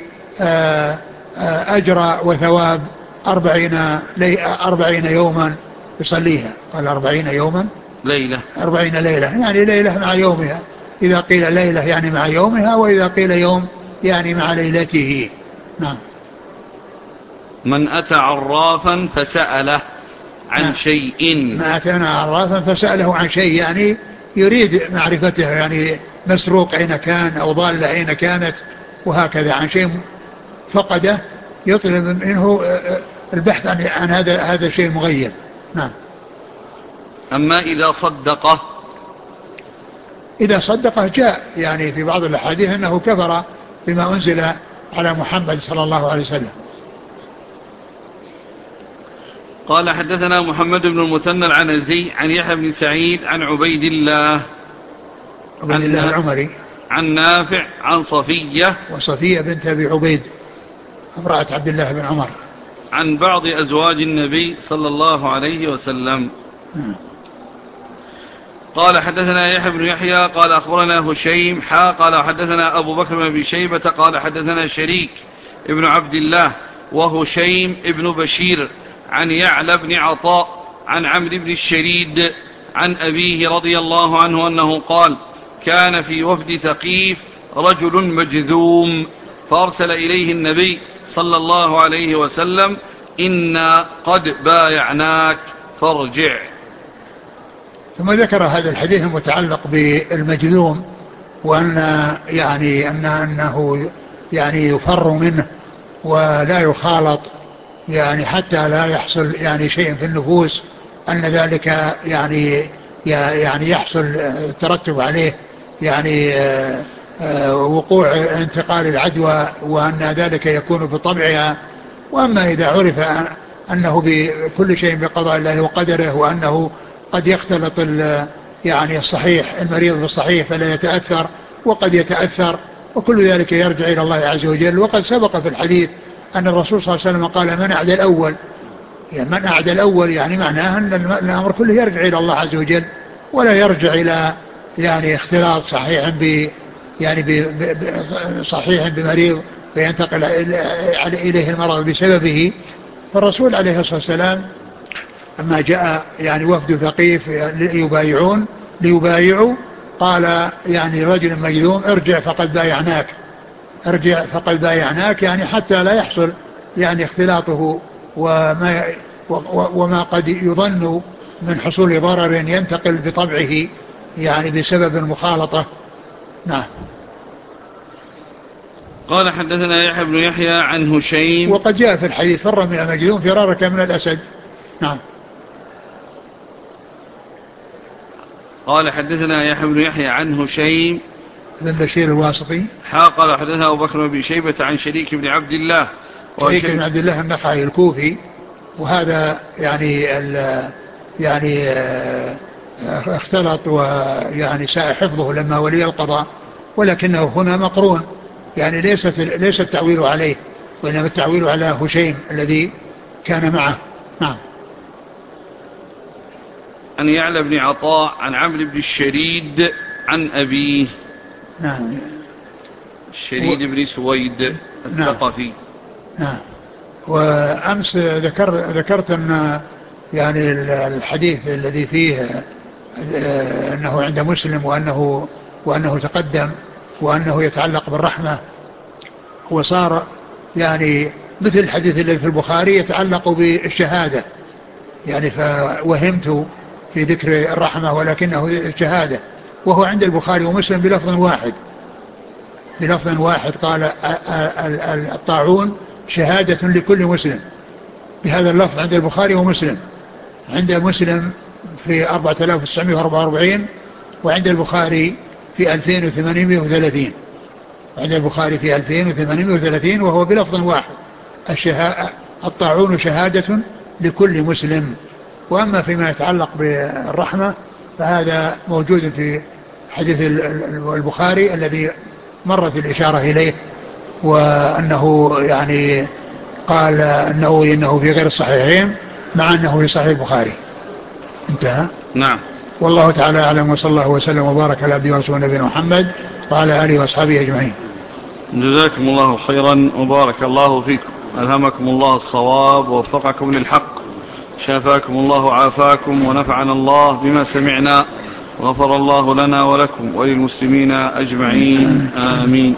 أجر وثواب أربعين, أربعين يوما يصليها. قال أربعين يوما ليلة أربعين ليلة، يعني ليلة مع يومها، إذا قيل ليلة يعني مع يومها، وإذا قيل يوم يعني مع ليلته. نعم. من أتى عرافا فسأله عن نعم. شيء. ما أتانا عرافا فسأله عن شيء، يعني يريد معرفته، يعني مسروق أين كان أو ضالة أين كانت، وهكذا عن شيء فقده يطلب منه البحث عن, عن هذا هذا الشيء المغيب. نعم. أما إذا صدقه إذا صدقه جاء يعني في بعض الأحاديث أنه كفر بما أنزل على محمد صلى الله عليه وسلم. قال حدثنا محمد بن المثنى العنزي عن يحيى بن سعيد عن عبيد الله عبيد الله العمري عن نافع عن صفية، وصفية بنت أبي عبيد امرأة عبد الله بن عمر، عن بعض أزواج النبي صلى الله عليه وسلم. قال حدثنا يحيى بن يحيى قال أخبرنا هشيم حا قال حدثنا أبو بكر بن أبي شيبة قال حدثنا شريك ابن عبد الله وهشيم ابن بشير عن يعلى بن عطاء عن عمرو بن الشريد عن أبيه رضي الله عنه أنه قال: كان في وفد ثقيف رجل مجذوم فأرسل إليه النبي صلى الله عليه وسلم: إنا قد بايعناك فارجع. ثم ذكر هذا الحديث المتعلق بالمجذوم، وأن يعني أن أنه يعني يفر منه ولا يخالط، يعني حتى لا يحصل يعني شيء في النفوس أن ذلك يعني يعني يحصل الترتب عليه يعني وقوع انتقال العدوى، وأن ذلك يكون بطبعها. وأما إذا عرف أنه بكل شيء بقضاء الله وقدره، وأنه قد يختلط يعني الصحيح المريض بالصحيح فلا يتأثر، وقد يتأثر، وكل ذلك يرجع إلى الله عز وجل. وقد سبق في الحديث أن الرسول صلى الله عليه وسلم قال: من أعدى الأول، يعني من أعدى الأول يعني معناه أن الأمر كله يرجع إلى الله عز وجل، ولا يرجع إلى يعني اختلاط صحيح ب يعني ب صحيح بمريض فينتقل إليه المرض بسببه. فالرسول عليه الصلاة والسلام لما جاء يعني وفد ثقيف ليبايعون ليبايعوا قال يعني رجل مجذوم: ارجع فقد بايعناك، ارجع فقد بايعناك، يعني حتى لا يحصل يعني اختلاطه وما وما قد يظن من حصول ضرر ينتقل بطبعه يعني بسبب المخالطة. نعم. قال حدثنا يحيى بن يحيى عن هشيم، وقد جاء في الحديث: فر من المجذوم فرارك من الأسد. نعم. قال حدثنا يحيى بن يحيى عن هشيم بن بشير الواسطي حا قال حدثنا أبو بكر بن شيبة عن شريك بن عبد الله شريك بن عبد الله النخعي الكوفي، وهذا يعني يعني اختلط ويعني ساء حفظه لما ولي القضاء، ولكنه هنا مقرون، يعني ليست ليس التعويل عليه، وإنما التعويل على هشيم الذي كان معه. نعم. عن يعلى بن عطاء عن عمرو بن الشريد عن أبيه. نعم. الشريد و... بن سويد الثقفي. نعم. نعم. وأمس ذكر ذكرت أن يعني الحديث الذي فيه أنه عند مسلم وأنه وأنه تقدم وأنه يتعلق بالرحمة، وصار يعني مثل الحديث الذي في البخاري يتعلق بالشهادة، يعني فوهمت في ذكر الرحمة ولكنه الشهادة، وهو عند البخاري ومسلم بلفظ واحد بلفظ واحد قال الطاعون شهادة لكل مسلم، بهذا اللفظ عند البخاري ومسلم. عند مسلم في أربعة آلاف وتسعمائة وأربعة وأربعين وعند البخاري في ألفين وثمانمائة وثلاثين، عند البخاري في ألفين وثمانمائة وثلاثين وهو بلفظ واحد الطاعون شهادة لكل مسلم. وأما فيما يتعلق بالرحمة فهذا موجود في حديث البخاري الذي مرت الإشارة إليه، وأنه يعني قال أنه إنه في غير الصحيحين مع أنه في صحيح البخاري. انتهى. نعم. والله تعالى أعلم، وصلى الله وسلم وبارك على عبده ورسوله نبينا محمد وعلى آله وأصحابه أجمعين. جزاكم الله خيرا وبارك الله فيكم، ألهمكم الله الصواب ووفقكم للحق، شافاكم الله وعافاكم، ونفعنا الله بما سمعنا، وغفر الله لنا ولكم وللمسلمين أجمعين، آمين.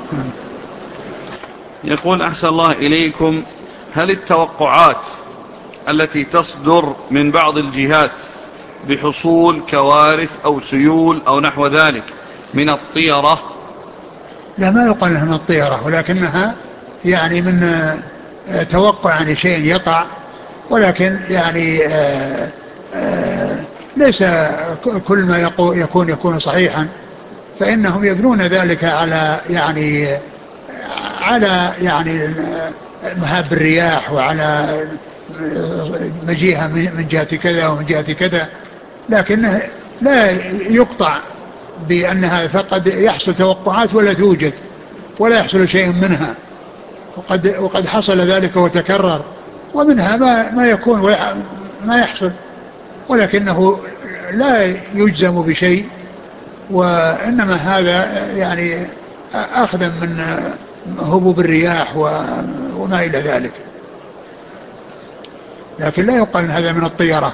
يقول أحسن الله إليكم، هل التوقعات التي تصدر من بعض الجهات بحصول كوارث أو سيول أو نحو ذلك من الطيرة؟ لا، ما يقال لها من الطيرة، ولكنها يعني من توقع عن شيء يقع، ولكن يعني آآ آآ ليس كل ما يكون يكون صحيحا، فإنهم يبنون ذلك على يعني على يعني مهاب الرياح وعلى مجيئها من جهة كذا ومن جهة كذا، لكن لا يقطع بأنها، فقد يحصل توقعات ولا توجد ولا يحصل شيء منها، وقد وقد حصل ذلك وتكرر، ومنها ما ما يكون ما يحصل، ولكنه لا يجزم بشيء، وإنما هذا يعني أخذا من هبوب الرياح وما إلى ذلك، لكن لا يقال هذا من الطيرة.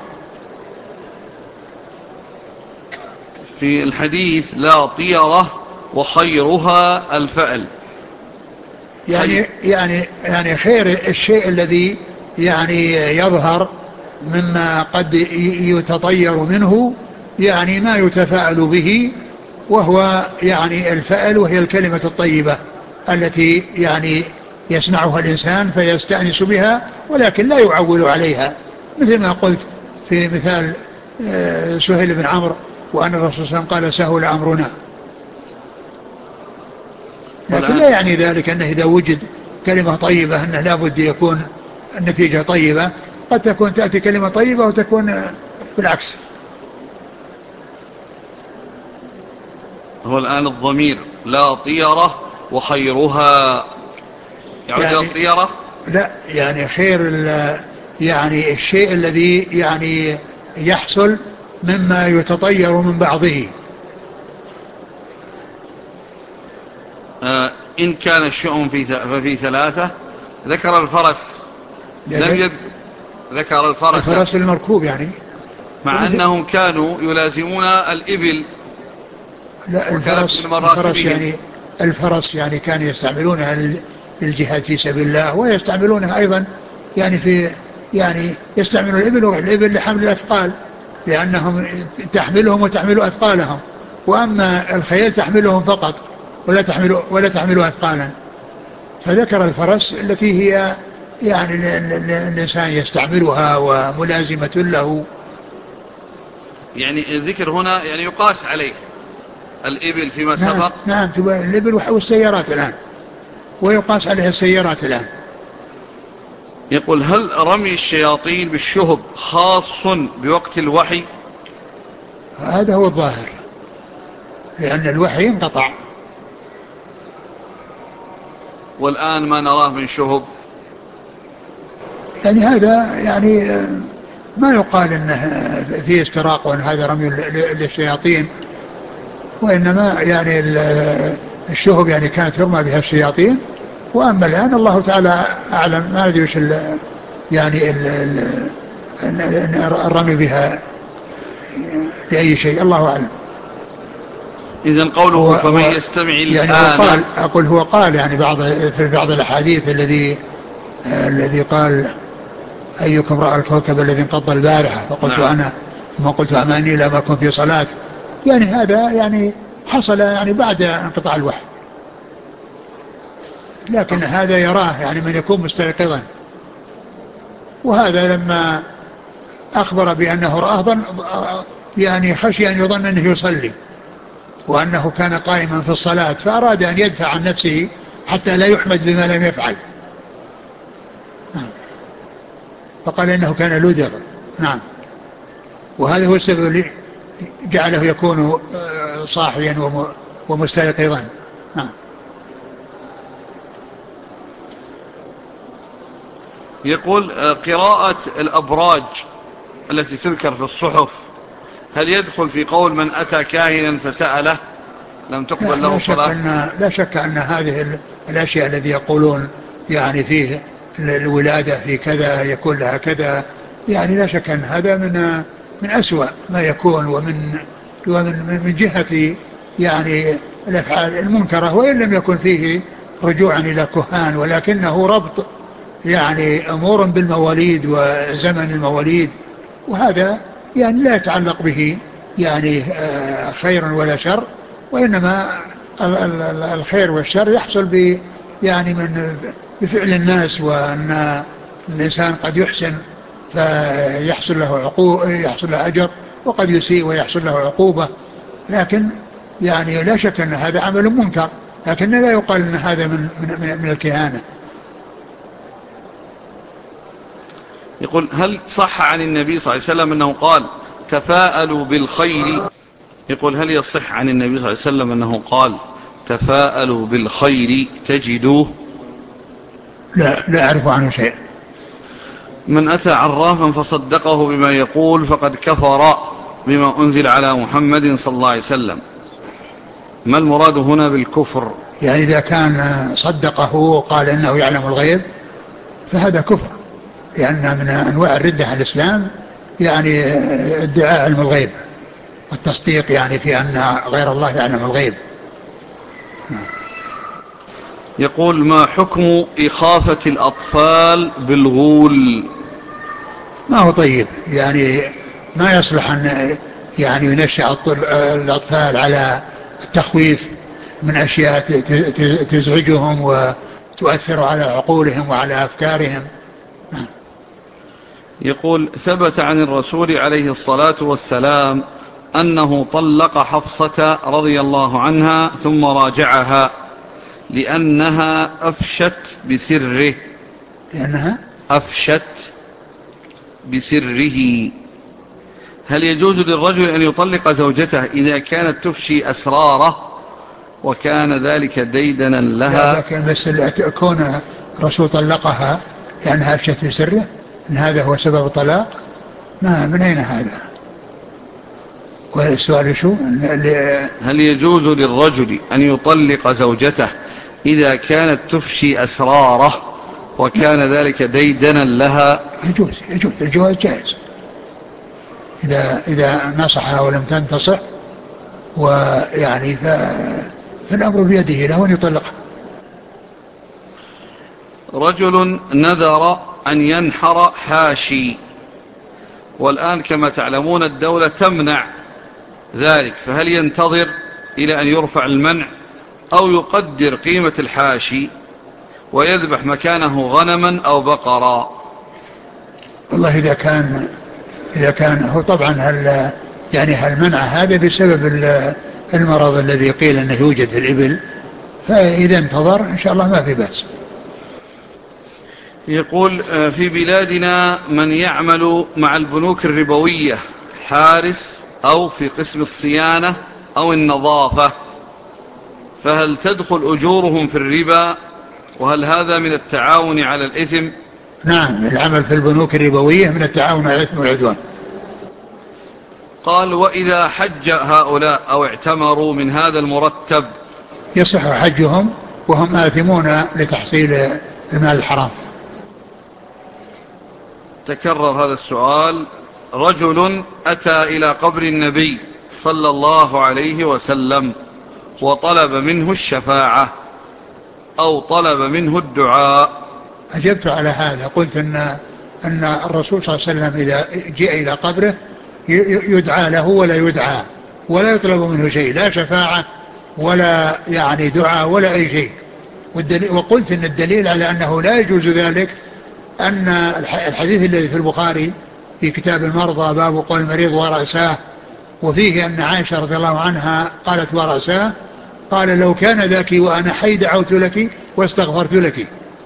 في الحديث لا طيرة وخيرها الفأل، يعني يعني يعني خير الشيء الذي يعني يظهر مما قد يتطير منه، يعني ما يتفاءل به، وهو يعني الفأل، وهي الكلمة الطيبة التي يعني يسمعها الإنسان فيستأنس بها ولكن لا يعول عليها، مثل ما قلت في مثال سهيل بن عمرو وأن الرسول صلى الله عليه وسلم قال سهل أمرنا، لكن لا يعني ذلك أنه إذا وجد كلمة طيبة أنه لابد يكون النتيجة طيبة، قد تكون تأتي كلمة طيبة وتكون بالعكس. هو الآن الضمير لا طيرة وخيرها يعود يعني إلى الطيرة؟ لا، يعني خير يعني الشيء الذي يعني يحصل مما يتطير من بعضه. آه إن كان الشؤم في ففي ثلاثة، ذكر الفرس لم يذكر، ذكر الفرس الفرس المركوب يعني، مع أنهم كانوا يلازمون الإبل لا وكانت الفرس من الفرس مراتبهم. يعني الفرس يعني كانوا يستعملونها للجهاد في سبيل الله، ويستعملونها أيضا يعني في يعني يستعملون الإبل والإبل لحمل الأثقال، لأنهم تحملهم وتحمل أثقالهم، وأما الخيل تحملهم فقط ولا تحمل ولا تحمل أثقالا. فذكر الفرس التي هي يعني الإنسان يستعملها وملازمة له. يعني الذكر هنا يعني يقاس عليه الإبل فيما نعم سبق. نعم الإبل والسيارات الآن، ويقاس عليها السيارات الآن. يقول هل رمي الشياطين بالشهب خاص بوقت الوحي؟ هذا هو الظاهر، لأن الوحي انقطع، والآن ما نراه من شهب. يعني هذا يعني ما يقال انه فيه استراق وان هذا رمي للشياطين، وانما يعني الشهب يعني كانت يرمى بها الشياطين، وأما الآن الله تعالى أعلم، ما ندري وش ال يعني ال ال الرمي بها لأي شيء، الله أعلم. إذن قوله هو فمن هو يستمع يعني هو الآن. قال، أقول هو قال يعني بعض في بعض الأحاديث الذي الذي قال أيكم رأى الكوكب الذي انقض البارحة، فقلت نعم. أنا، ثم قلت أما إني لم أكن في صلاة. يعني هذا يعني حصل يعني بعد انقطاع الوحي، لكن هذا يراه يعني من يكون مستيقظا. وهذا لما أخبر بأنه رآه ظن يعني خشي أن يظن أنه يصلي، وأنه كان قائما في الصلاة، فأراد أن يدفع عن نفسه حتى لا يحمد بما لم يفعل، فقال إنه كان لدغ. نعم. وهذا هو السبب اللي جعله يكون صاحيا ومستيقظا. نعم. يقول قراءة الأبراج التي تذكر في الصحف هل يدخل في قول من أتى كاهنا فسأله لم لا, تقبل لا له شك صلاة؟ أن لا شك أن هذه الأشياء التي يقولون يعني فيه الولادة في كذا يكون لها كذا، يعني لا شك أن هذا من من أسوأ ما يكون، ومن ومن من جهة يعني الأفعال المنكرة، وإن لم يكن فيه رجوعا إلى كهان، ولكنه ربط يعني أمور بالمواليد وزمن المواليد، وهذا يعني لا يتعلق به يعني خير ولا شر، وإنما الخير والشر يحصل ب يعني من بفعل الناس، وأن الإنسان قد يحسن فيحصل له عقوبة، يحصل له أجر، وقد يسيء ويحصل له عقوبة. لكن يعني لا شك أن هذا عمل منكر، لكن لا يقال أن هذا من من, من الكهانة. يقول هل صح عن النبي صلى الله عليه وسلم أنه قال تفاءلوا بالخير؟ يقول هل يصح عن النبي صلى الله عليه وسلم أنه قال تفاءلوا بالخير تجدوه؟ لا لا أعرف عنه شيء. من أتى عرافا فصدقه بما يقول فقد كفر بما أنزل على محمد صلى الله عليه وسلم. ما المراد هنا بالكفر؟ يعني إذا كان صدقه وقال إنه يعلم الغيب فهذا كفر، لأن من أنواع الردة على الإسلام يعني ادعاء علم الغيب والتصديق يعني في أن غير الله يعلم الغيب. يقول ما حكم إخافة الأطفال بالغول؟ ما هو طيب، يعني ما يصلح أن يعني ينشأ الأطفال على التخويف من أشياء تزعجهم وتؤثر على عقولهم وعلى أفكارهم. يقول ثبت عن الرسول عليه الصلاة والسلام أنه طلق حفصة رضي الله عنها ثم راجعها لأنها أفشت بسره. لأنها أفشت بسره. هل يجوز للرجل أن يطلق زوجته إذا كانت تفشي أسراره وكان ذلك ديدنا لا، لها؟ لكن بس كون الرسول طلقها لأنها أفشت بسره، إن هذا هو سبب الطلاق؟ ما من أين هذا؟ والسؤال شو؟ هل يجوز للرجل أن يطلق زوجته إذا كانت تفشي أسراره وكان ذلك ديدنا لها؟ يجوز يجوز الجواز جائز إذا إذا نصحها ولم تنتصح، ويعني فالأمر بيده له أن يطلقها. رجل نذر أن ينحر حاشي، والآن كما تعلمون الدولة تمنع ذلك، فهل ينتظر إلى أن يرفع المنع أو يقدر قيمة الحاشي ويذبح مكانه غنما أو بقرا؟ والله إذا كان إذا كان هو طبعا هل يعني هالمنع هذا بسبب المرض الذي قيل أنه يوجد في الإبل، فإذا انتظر إن شاء الله ما في بأس. يقول في بلادنا من يعمل مع البنوك الربوية حارس أو في قسم الصيانة أو النظافة، فهل تدخل أجورهم في الربا؟ وهل هذا من التعاون على الإثم؟ نعم، العمل في البنوك الربوية من التعاون على الإثم والعدوان. قال وإذا حج هؤلاء أو اعتمروا من هذا المرتب؟ يصح حجهم وهم آثمون لتحصيل المال الحرام. تكرر هذا السؤال: رجل أتى إلى قبر النبي صلى الله عليه وسلم وطلب منه الشفاعة أو طلب منه الدعاء. أجبت على هذا، قلت أن, أن الرسول صلى الله عليه وسلم إذا جاء إلى قبره يدعى له ولا يدعى، ولا يطلب منه شيء، لا شفاعة ولا يعني دعاء ولا أي شيء. وقلت أن الدليل على أنه لا يجوز ذلك أن الحديث الذي في البخاري في كتاب المرضى باب قول المريض ورأساه، وفيه أن عائشة رضي الله عنها قالت ورأساه، قال لو كان ذاك وأنا حي دعوت لك واستغفرت لك.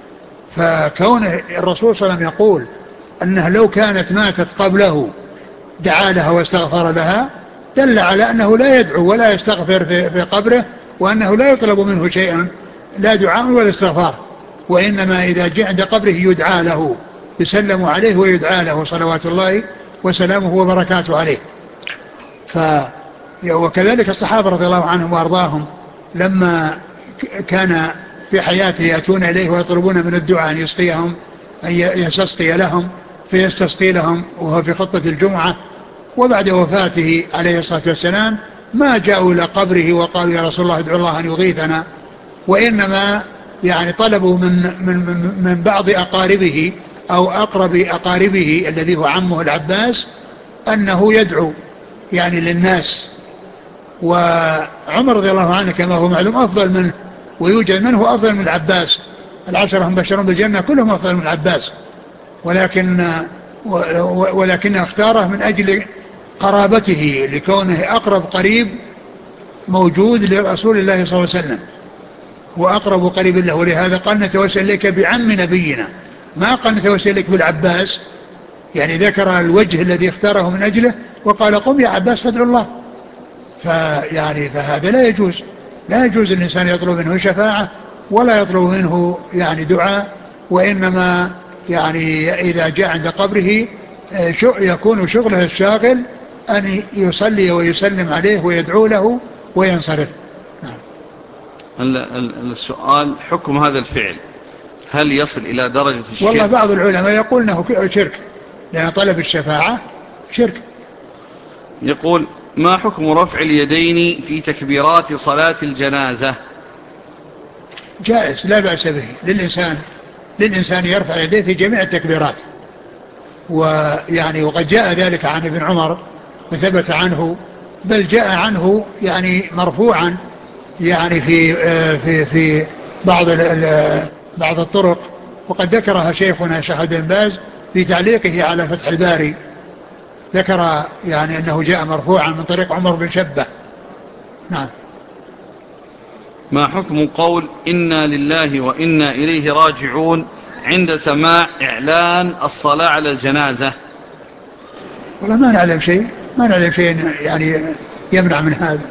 فكون الرسول صلى الله عليه وسلم يقول أنه لو كانت ماتت قبله دعا لها واستغفر لها، دل على أنه لا يدعو ولا يستغفر في قبره، وأنه لا يطلب منه شيئا، لا دعاء ولا استغفار، وإنما إذا جاء عند قبره يدعى له، يسلم عليه ويدعى له صلوات الله وسلامه وبركاته عليه. ف وكذلك الصحابة رضي الله عنهم وأرضاهم لما كان في حياته يأتون إليه ويطلبون من الدعاء أن يسقيهم، أن يستسقي لهم، فيستسقي لهم وهو في خطبة الجمعة. وبعد وفاته عليه الصلاة والسلام ما جاءوا إلى قبره وقالوا يا رسول الله ادعو الله أن يغيثنا، وإنما يعني طلبوا من, من, من بعض أقاربه أو أقرب أقاربه الذي هو عمه العباس أنه يدعو يعني للناس. وعمر رضي الله عنه كما هو معلوم أفضل منه، ويوجد منه أفضل من العباس، العشرة هم بشرون بالجنة كلهم أفضل من العباس، ولكن ولكن اختاره من أجل قرابته، لكونه أقرب قريب موجود لرسول الله صلى الله عليه وسلم، وأقرب قريب له، ولهذا قال نتوسل إليك بعم نبينا، ما قال نتوسل إليك بالعباس، يعني ذكر الوجه الذي اختاره من أجله وقال قم يا عباس فادعو الله. فيعني فهذا لا يجوز، لا يجوز الإنسان يطلب منه شفاعة ولا يطلب منه يعني دعاء، وإنما يعني إذا جاء عند قبره يكون شغله الشاغل أن يصلي ويسلم عليه ويدعو له وينصرف. السؤال: حكم هذا الفعل هل يصل إلى درجة الشرك؟ والله بعض العلماء يقول أنه شرك، لأن طلب الشفاعة شرك. يقول: ما حكم رفع اليدين في تكبيرات صلاة الجنازة؟ جائز لا بأس به، للإنسان للإنسان يرفع يديه في جميع التكبيرات، ويعني وقد جاء ذلك عن ابن عمر وثبت عنه، بل جاء عنه يعني مرفوعا يعني في في في بعض بعض الطرق، وقد ذكرها شيخنا شيخ بن باز في تعليقه على فتح الباري، ذكر يعني أنه جاء مرفوعا من طريق عمر بن شبة. نعم. ما حكم قول إنا لله وإنا إليه راجعون عند سماع إعلان الصلاة على الجنازة؟ والله ما نعلم شيء، ما نعلم شيء يعني يمنع من هذا،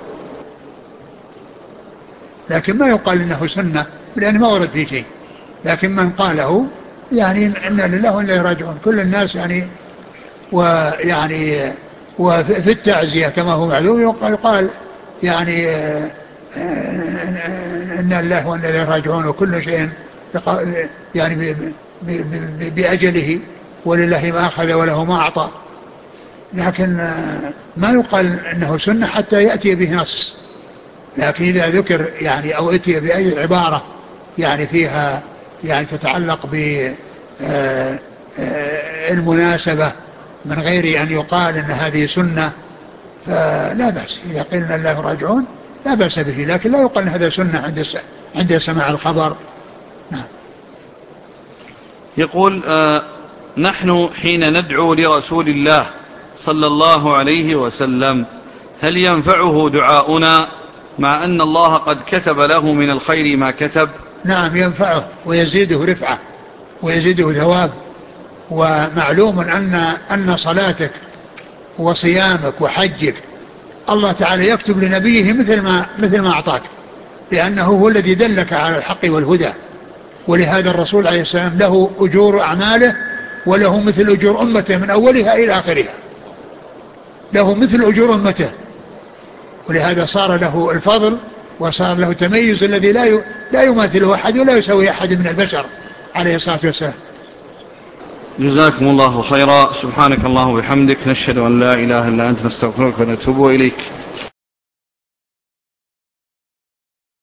لكن ما يقال إنه سنة لأن ما ورد فيه شيء، لكن من قاله يعني إنا لله وإنا إليه راجعون كل الناس يعني، ويعني وفي التعزية كما هو معلوم يقال يعني إنا لله وإنا إليه راجعون وكل شيء يعني بأجله، ولله ما أخذ وله ما أعطى، لكن ما يقال إنه سنة حتى يأتي به نص. لكن إذا ذكر يعني أو أتي بأي عبارة يعني فيها يعني تتعلق بالمناسبة من غير أن يقال أن هذه سنة فلا بأس، إذا قلنا الله راجعون لا بأس به، لكن لا يقال هذا سنة عند عند سماع الخبر. نعم. يقول: آه نحن حين ندعو لرسول الله صلى الله عليه وسلم هل ينفعه دعاؤنا مع أن الله قد كتب له من الخير ما كتب؟ نعم ينفعه ويزيده رفعة ويزيده ثواب، ومعلوم أن أن صلاتك وصيامك وحجك الله تعالى يكتب لنبيه مثل ما مثل ما أعطاك، لأنه هو الذي دلك على الحق والهدى، ولهذا الرسول عليه السلام له أجور أعماله وله مثل أجور أمته من أولها إلى آخرها، له مثل أجور أمته، ولهذا صار له الفضل وصار له تميز الذي لا لا يماثله أحد ولا يسوي أحد من البشر عليه الصلاة والسلام. جزاكم الله خيرا. سبحانك اللهم وبحمدك، نشهد أن لا إله إلا أنت، نستغفرك ونتوب إليك.